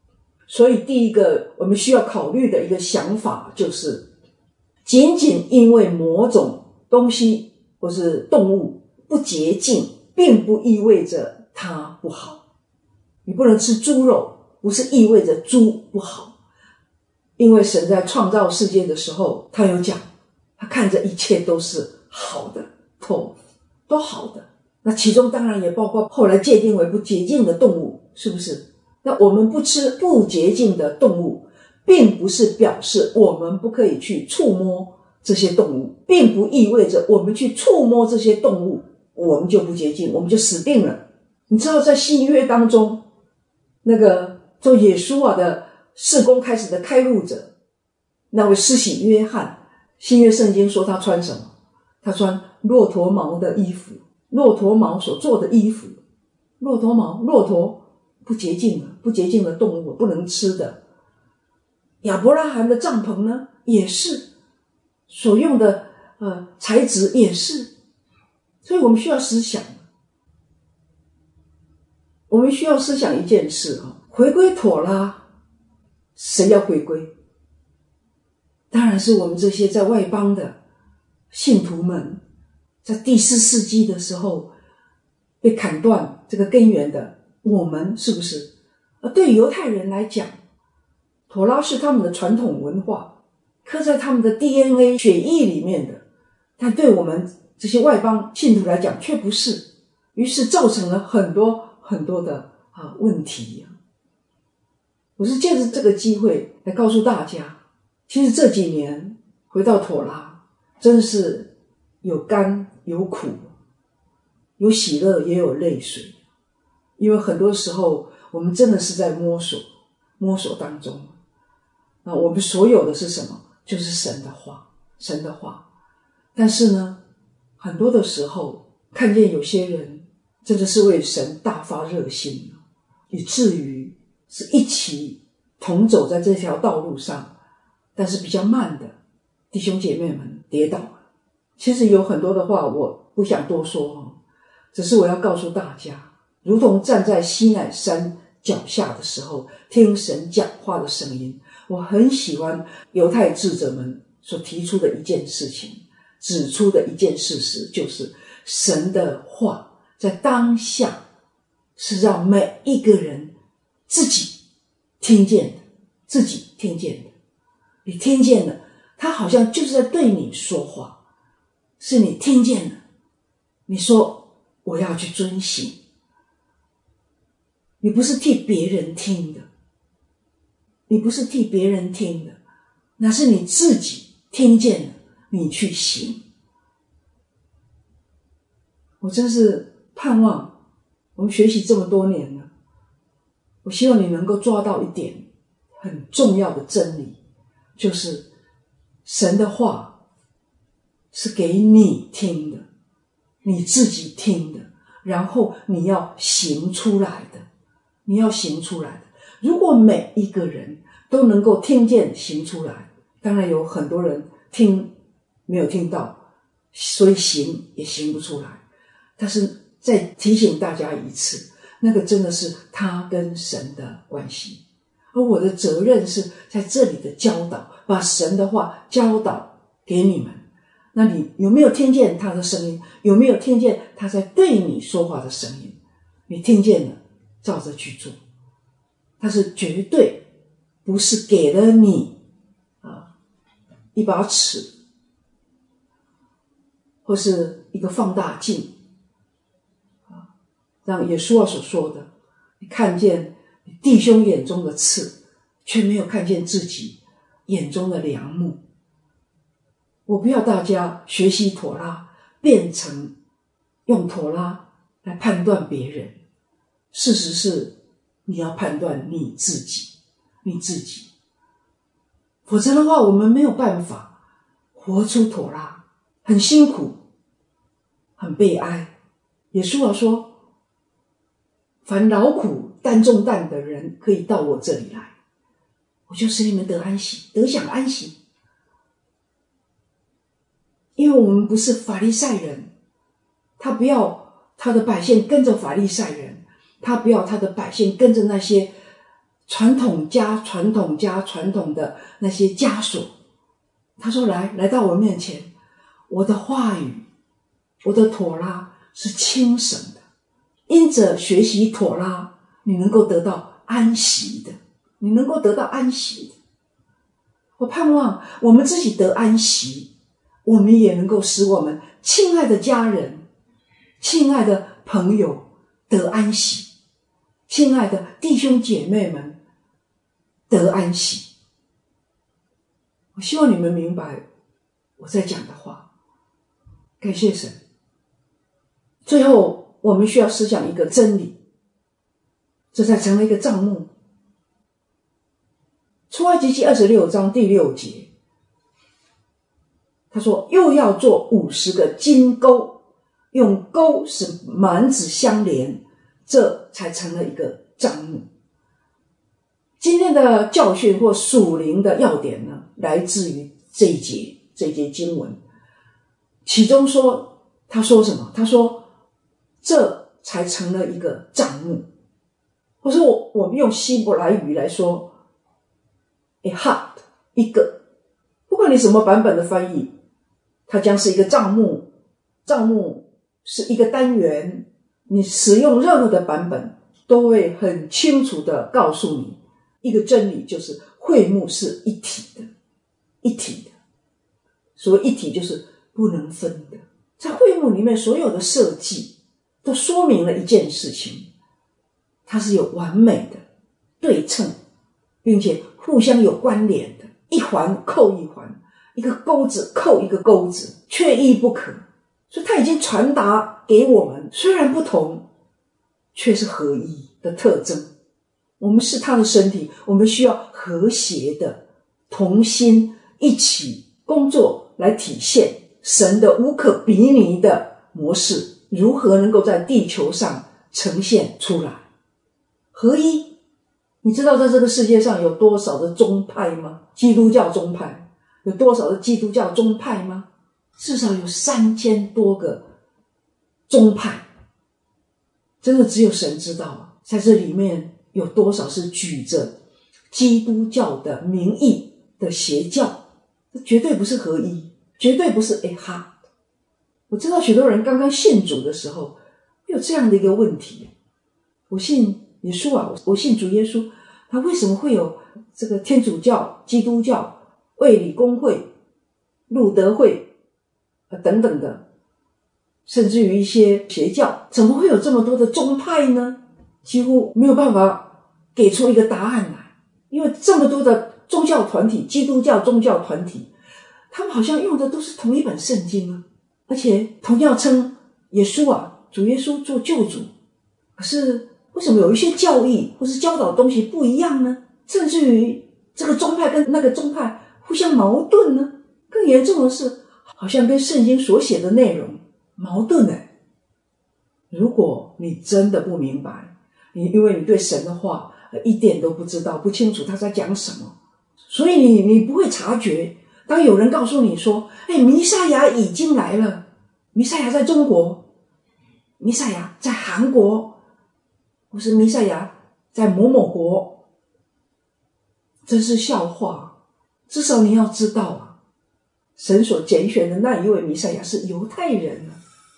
所以第一个我们需要考虑的一个想法就是，仅仅因为某种东西或是动物不洁净，并不意味着它不好。你不能吃猪肉，不是意味着猪不好。因为神在创造世界的时候，他有讲，他看着一切都是好的，都都好的。那其中当然也包括后来界定为不洁净的动物，是不是？那我们不吃不洁净的动物，并不是表示我们不可以去触摸这些动物，并不意味着我们去触摸这些动物，我们就不洁净，我们就死定了。你知道在新约当中，那个做耶稣啊的事工开始的开路者，那位施洗约翰，新约圣经说他穿什么？他穿骆驼毛的衣服，骆驼毛所做的衣服。骆驼毛，骆驼不洁净的，不洁净的动物，不能吃的。亚伯拉罕的帐篷呢，也是所用的呃材质也是。所以我们需要思想，我们需要思想一件事啊，回归妥拉，谁要回归？当然是我们这些在外邦的信徒们，在第四世纪的时候被砍断这个根源的，我们是不是？而对犹太人来讲，妥拉是他们的传统文化，刻在他们的 D N A 血液里面的，但对我们这些外邦信徒来讲却不是，于是造成了很多很多的啊问题。我是借着这个机会来告诉大家，其实这几年回到妥拉，真是有甘有苦，有喜乐也有泪水。因为很多时候我们真的是在摸索摸索当中，那我们所有的是什么？就是神的话，神的话。但是呢，很多的时候看见有些人真的是为神大发热心，以至于是一起同走在这条道路上，但是比较慢的弟兄姐妹们跌倒了。其实有很多的话我不想多说，只是我要告诉大家，如同站在西乃山脚下的时候听神讲话的声音，我很喜欢犹太智者们所提出的一件事情，指出的一件事实，就是神的话在当下是让每一个人自己听见的，自己听见的。你听见了，他好像就是在对你说话，是你听见了，你说我要去遵行。你不是替别人听的，你不是替别人听的，那是你自己听见了，你去行。我真是盼望我们学习这么多年了，我希望你能够抓到一点很重要的真理，就是神的话是给你听的，你自己听的，然后你要行出来的，你要行出来的。如果每一个人都能够听见行出来，当然有很多人听没有听到，所以行也行不出来。但是再提醒大家一次，那个真的是他跟神的关系，而我的责任是在这里的教导，把神的话教导给你们。那你有没有听见他的声音？有没有听见他在对你说话的声音？你听见了，照着去做。他是绝对不是给了你啊一把尺或是一个放大镜，让耶稣所说的，你看见弟兄眼中的刺，却没有看见自己眼中的梁木。我不要大家学习妥拉变成用妥拉来判断别人，事实是你要判断你自己，你自己。否则的话，我们没有办法活出妥拉，很辛苦，很悲哀。耶稣说，凡劳苦担重担的人可以到我这里来，我就使你们得安息，得享安息。因为我们不是法利赛人，他不要他的百姓跟着法利赛人，他不要他的百姓跟着那些传统加传统加传统的那些枷锁。他说来来到我面前，我的话语，我的妥拉是轻省的，因着学习妥拉，你能够得到安息的，你能够得到安息的。我盼望我们自己得安息，我们也能够使我们亲爱的家人、亲爱的朋友得安息，亲爱的弟兄姐妹们得安息。我希望你们明白我在讲的话。感谢神。最后我们需要思想一个真理，这才成了一个帐幕。出埃及记二十六章第六节，他说又要做五十个金钩，用钩使幔子相连，这才成了一个帐幕。今天的教训或属灵的要点呢，来自于这一节这一节经文。其中说，他说什么？他说这才成了一个帐幕，或是我我们用希伯来语来说 a hut， 一个，不管你什么版本的翻译，它将是一个帐幕。帐幕是一个单元，你使用任何的版本都会很清楚的告诉你一个真理，就是会幕是一体的，一体的。所谓一体就是不能分的。在会幕里面所有的设计都说明了一件事情，它是有完美的对称，并且互相有关联的，一环扣一环，一个钩子扣一个钩子，缺一不可。所以它已经传达给我们，虽然不同，却是合一的特征。我们是他的身体，我们需要和谐的同心一起工作，来体现神的无可比拟的模式如何能够在地球上呈现出来。合一，你知道在这个世界上有多少的宗派吗？基督教宗派有多少的基督教宗派吗？至少有三千多个宗派，真的只有神知道，在这里面有多少是举着基督教的名义的邪教，这绝对不是合一，绝对不是 a heart。 我知道许多人刚刚信主的时候有这样的一个问题，我信耶稣啊，我信主耶稣，他为什么会有这个天主教、基督教、卫理公会、路德会等等的，甚至于一些邪教，怎么会有这么多的宗派呢？几乎没有办法给出一个答案来。因为这么多的宗教团体，基督教宗教团体，他们好像用的都是同一本圣经啊，而且同样称耶稣啊，主耶稣做救主。可是为什么有一些教义或是教导的东西不一样呢？甚至于这个宗派跟那个宗派互相矛盾呢？更严重的是，好像跟圣经所写的内容矛盾呢。如果你真的不明白，你因为你对神的话一点都不知道，不清楚他在讲什么，所以你你不会察觉。当有人告诉你说，哎，弥赛亚已经来了，弥赛亚在中国，弥赛亚在韩国，或是弥赛亚在某某国，真是笑话。至少你要知道啊，神所拣选的那一位弥赛亚是犹太人啊，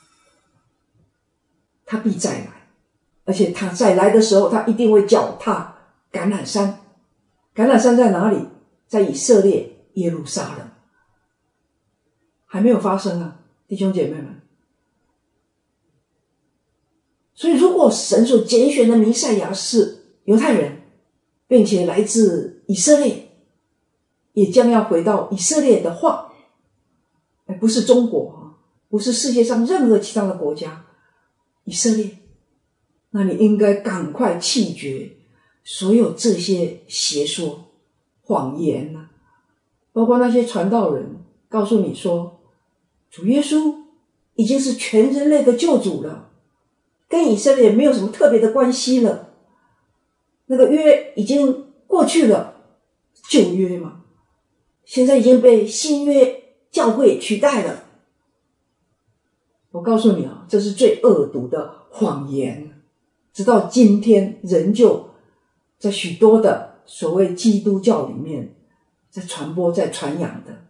他必再来，而且他再来的时候，他一定会脚踏橄榄山。橄榄山在哪里？在以色列耶路撒冷。还没有发生啊，弟兄姐妹们。所以如果神所拣选的弥赛亚是犹太人，并且来自以色列，也将要回到以色列的话，不是中国，不是世界上任何其他的国家，以色列，那你应该赶快弃绝所有这些邪说谎言啊，包括那些传道人告诉你说主耶稣已经是全人类的救主了，跟以色列没有什么特别的关系了，那个约已经过去了，旧约嘛，现在已经被新约教会取代了。我告诉你啊，这是最恶毒的谎言，直到今天仍旧在许多的所谓基督教里面在传播在传扬的，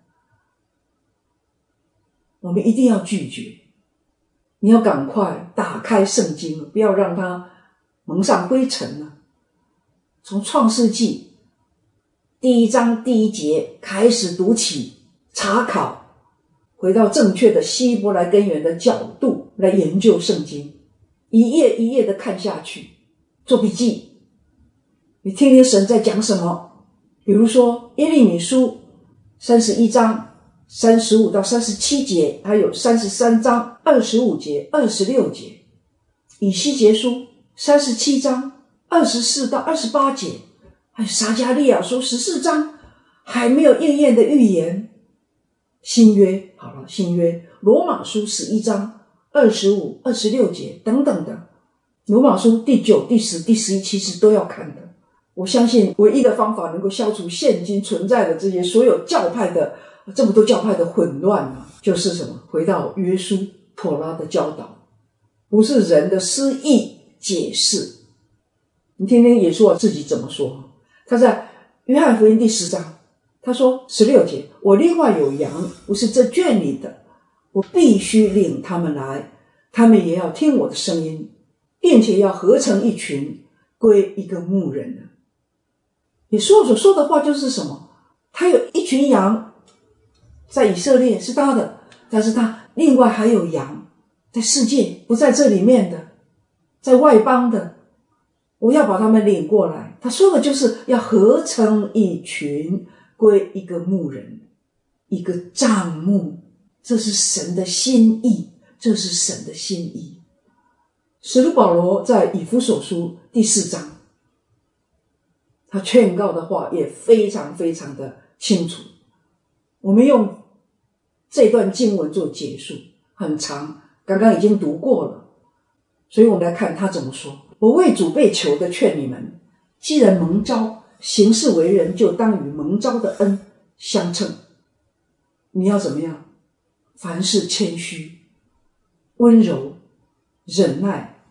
我们一定要拒绝。你要赶快打开圣经，不要让它蒙上灰尘了。从创世纪第一章第一节开始读起，查考，回到正确的希伯来根源的角度来研究圣经，一页一页的看下去，做笔记。你听听神在讲什么，比如说耶利米书三十一章三十五到三十七节，还有三十三章二十五节二十六节，以西结书三十七章二十四到二十八节，还有撒迦利亚书十四章还没有应验的预言，新约好了，新约罗马书十一章二十五二十六节等等的，罗马书第九第十第十一其实都要看的。我相信唯一的方法能够消除现今存在的这些所有教派的这么多教派的混乱啊，就是什么？回到约书妥拉的教导，不是人的诗意解释。你听听耶稣自己怎么说，他在约翰福音第十章，他说十六节，我另外有羊，不是这圈里的，我必须领他们来，他们也要听我的声音，并且要合成一群，归一个牧人。耶稣所说的话就是什么？他有一群羊在以色列是他的，但是他另外还有羊在世界不在这里面的，在外邦的，我要把他们领过来。他说的就是要合成一群，归一个牧人，一个帐幕，这是神的心意，这是神的心意。使徒保罗在以弗所书第四章，他劝告的话也非常非常的清楚。我们用这段经文做结束，很长，刚刚已经读过了，所以我们来看他怎么说。我为主被囚的劝你们，既然蒙召，行事为人就当与蒙召的恩相称。你要怎么样？凡事谦虚、温柔、忍耐，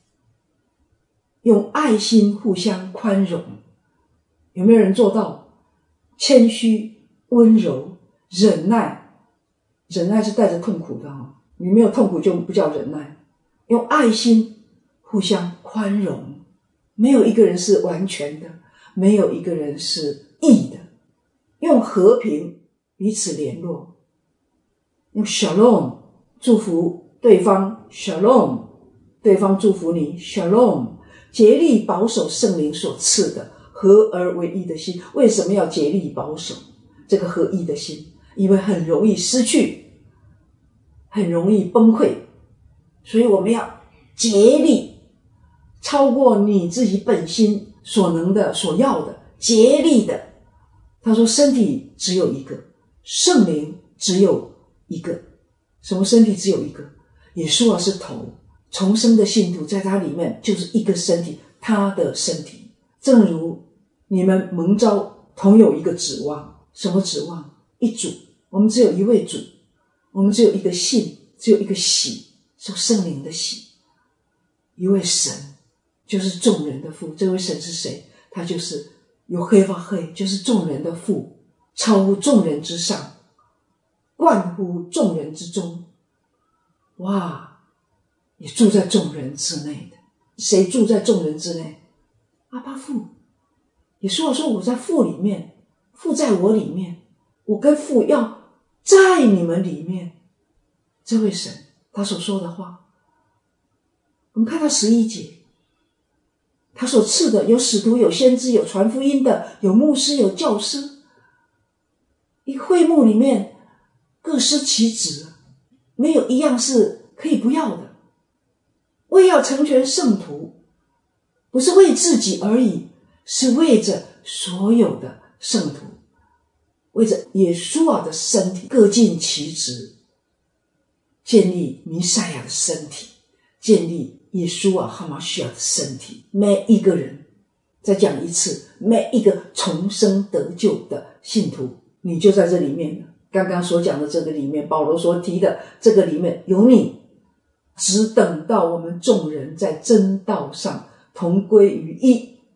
用爱心互相宽容。有没有人做到？谦虚、温柔、忍耐，忍耐是带着痛苦的哦，你没有痛苦就不叫忍耐。用爱心互相宽容，没有一个人是完全的，没有一个人是义的。用和平彼此联络，用 shalom 祝福对方 shalom， 对方祝福你 shalom， 竭力保守圣灵所赐的合而为一的心。为什么要竭力保守这个合一的心？因为很容易失去，很容易崩溃，所以我们要竭力超过你自己本心所能的所要的，竭力的。他说身体只有一个，圣灵只有一个。什么身体只有一个？耶稣啊是头，重生的信徒在他里面就是一个身体，他的身体。正如你们蒙召同有一个指望，什么指望？一主，我们只有一位主，我们只有一个信，只有一个喜，是圣灵的喜。一位神，就是众人的父。这位神是谁？他就是有黑发黑，就是众人的父，超乎众人之上，贯乎众人之中。哇，也住在众人之内的。谁住在众人之内？阿爸父。耶稣说我在父里面，父在我里面，我跟父要在你们里面。这位神他所说的话，我们看到十一节，他所赐的有使徒，有先知，有传福音的，有牧师，有教师。一个会幕里面各司其职，没有一样是可以不要的。为要成全圣徒，不是为自己而已，是为着所有的圣徒，为着耶稣啊的身体，各尽其职，建立弥赛亚的身体，建立耶稣啊哈马西亚的身体。每一个人，再讲一次，每一个重生得救的信徒，你就在这里面了。刚刚所讲的这个里面，保罗所提的这个里面有你，只等到我们众人在真道上同归于一，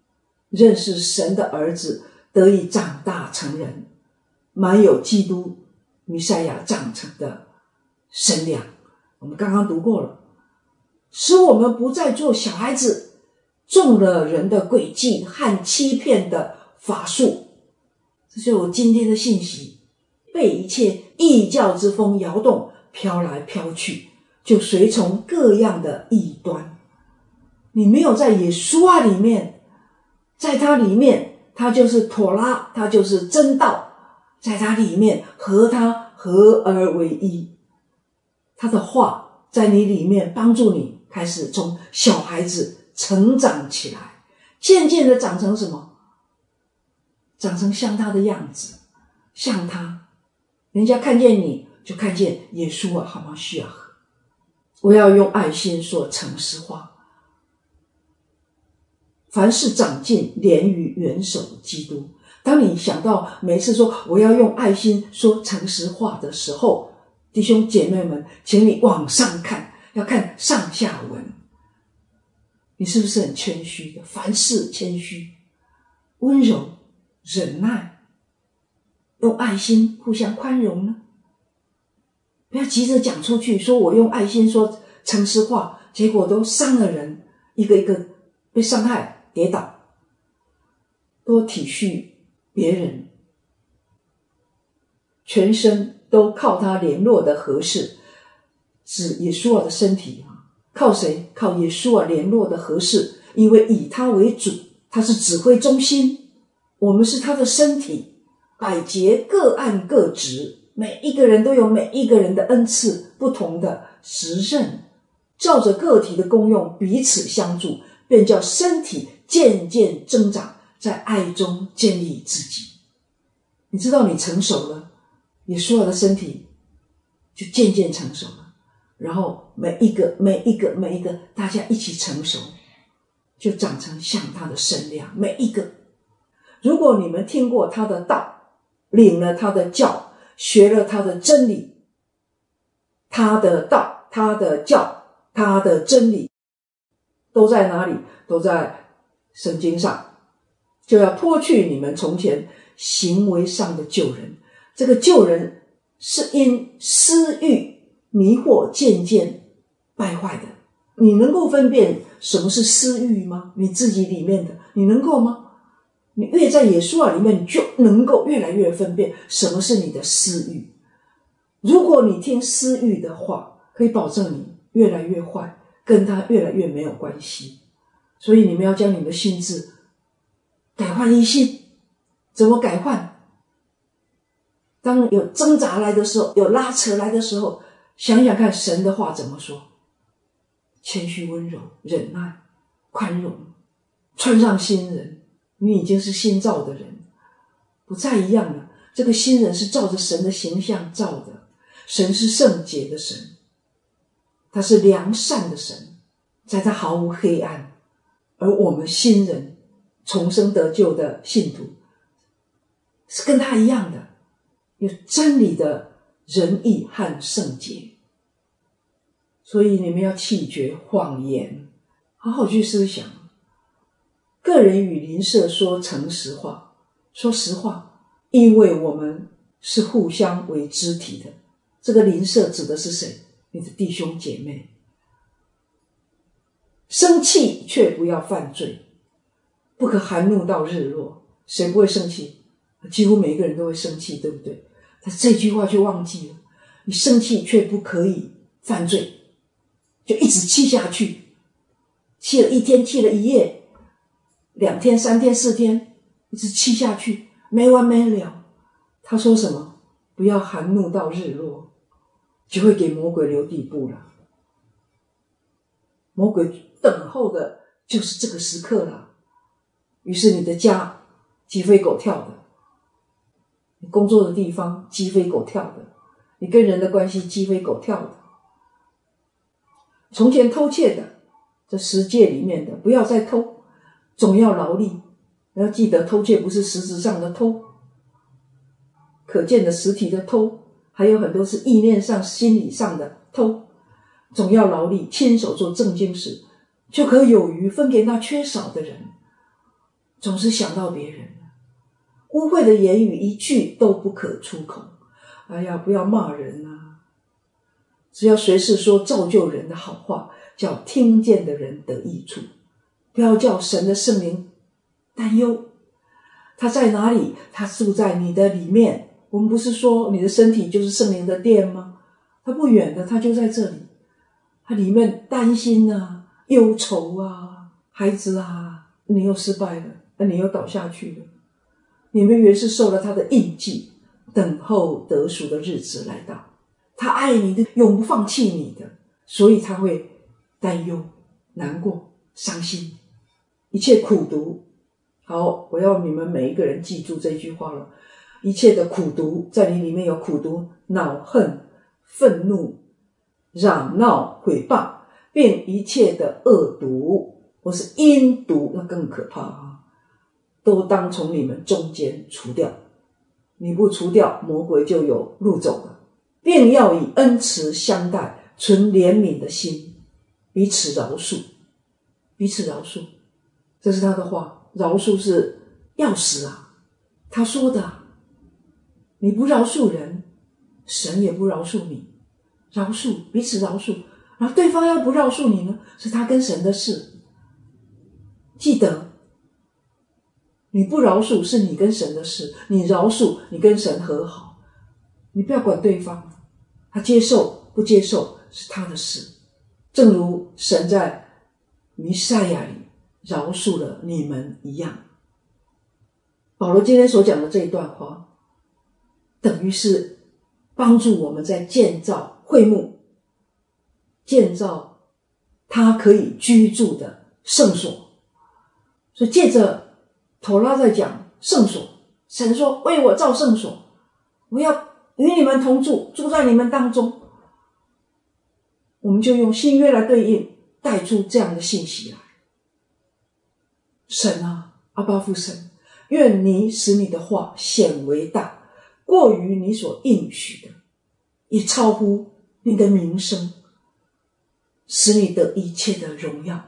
认识神的儿子，得以长大成人，满有基督弥赛亚长成的身量。我们刚刚读过了，使我们不再做小孩子，中了人的诡计和欺骗的法术。这就是我今天的信息，被一切异教之风摇动，飘来飘去，就随从各样的异端。你没有在耶稣啊里面，在他里面，他就是妥拉，他就是真道，在他里面和他合而为一。他的话在你里面帮助你开始从小孩子成长起来，渐渐的长成什么？长成像他的样子，像他。人家看见你就看见耶稣啊，哈玛西亚。我要用爱心说诚实话，凡事长进，连于元首基督。当你想到每次说我要用爱心说诚实话的时候，弟兄姐妹们，请你往上看，要看上下文。你是不是很谦虚的？凡事谦虚，温柔，忍耐，用爱心互相宽容呢？不要急着讲出去，说我用爱心说诚实话，结果都伤了人，一个一个被伤害跌倒。多体恤别人，全身都靠他联络的合适，指耶稣啊的身体。靠谁？靠耶稣啊联络的合适，因为以他为主，他是指挥中心，我们是他的身体，百节各按各职，每一个人都有每一个人的恩赐，不同的职任，照着个体的功用彼此相助，便叫身体渐渐增长，在爱中建立自己。你知道你成熟了，耶稣的身体就渐渐成熟了，然后每一个每一个每一个大家一起成熟，就长成像他的身量。每一个，如果你们听过他的道，领了他的教，学了他的真理，他的道，他的教，他的真理都在哪里？都在圣经上，就要脱去你们从前行为上的旧人。这个旧人是因私欲迷惑渐渐败坏的。你能够分辨什么是私欲吗？你自己里面的，你能够吗？你越在耶稣啊里面，你就能够越来越分辨什么是你的私欲。如果你听私欲的话，可以保证你越来越坏，跟他越来越没有关系。所以你们要将你们的心智改换一心。怎么改换？当有挣扎来的时候，有拉扯来的时候，想想看神的话怎么说。谦虚温柔忍耐宽容，穿上新人，你已经是新造的人，不再一样了。这个新人是照着神的形象造的，神是圣洁的神，他是良善的神，在他毫无黑暗。而我们新人重生得救的信徒是跟他一样的，有真理的仁义和圣洁。所以你们要弃绝谎言，好好去思想。个人与邻舍说诚实话，说实话，因为我们是互相为肢体的。这个邻舍指的是谁？你的弟兄姐妹。生气却不要犯罪，不可含怒到日落。谁不会生气？几乎每一个人都会生气，对不对？但这句话就忘记了，你生气却不可以犯罪，就一直气下去，气了一天，气了一夜，两天三天四天，一直气下去，没完没了。他说什么？不要含怒到日落，就会给魔鬼留地步了。魔鬼等候的就是这个时刻了。于是你的家鸡飞狗跳的，你工作的地方鸡飞狗跳的，你跟人的关系鸡飞狗跳的。从前偷窃的，这十诫里面的不要再偷，总要劳力。要记得偷窃不是实质上的偷，可见的实体的偷，还有很多是意念上心理上的偷。总要劳力，亲手做正经事，就可有余分给那缺少的人。 总是想到别人，污秽的言语一句都不可出口。哎呀，不要骂人啊，只要随时说造就人的好话，叫听见的人得益处。不要叫神的圣灵担忧，他在哪里？他住在你的里面。我们不是说你的身体就是圣灵的殿吗？他不远的，他就在这里。他里面担心啊，忧愁啊，孩子啊，你又失败了，你又倒下去了。你们以为是受了他的印记，等候得赎的日子来到。他爱你的，永不放弃你的，所以他会担忧、难过、伤心，一切苦毒。好，我要你们每一个人记住这句话了。一切的苦毒，在你里面有苦毒、恼恨、愤怒、嚷闹、毁谤，并一切的恶毒或是阴毒，那更可怕啊！都当从你们中间除掉。你不除掉，魔鬼就有路走了。并要以恩慈相待，存怜悯的心，彼此饶恕。彼此饶恕，这是他的话。饶恕是钥匙啊，他说的啊。你不饶恕人，神也不饶恕你。饶恕，彼此饶恕。然后对方要不饶恕你呢，是他跟神的事。记得，你不饶恕是你跟神的事，你饶恕，你跟神和好。你不要管对方，他接受不接受是他的事。正如神在弥赛亚里饶恕了你们一样。保罗今天所讲的这一段话，等于是帮助我们在建造会幕，建造他可以居住的圣所。所以借着妥拉在讲圣所，神说为我造圣所，我要与你们同住，住在你们当中。我们就用新约来对应，带出这样的信息来。神啊，阿爸父神，愿你使你的话显为大，过于你所应许的，也超乎你的名声，使你得一切的荣耀。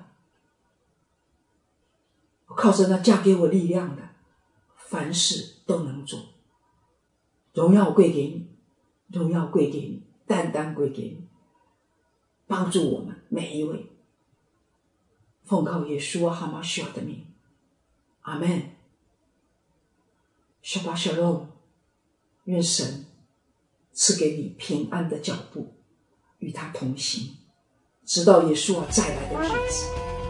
我靠着那加给我力量的，凡事都能做。荣耀归给你，荣耀归给你，单单归给你，帮助我们每一位。奉靠耶稣哈马西亚的名，阿们。Shabbat Shalom， 愿神赐给你平安的脚步，与他同行，直到耶稣再来的日子。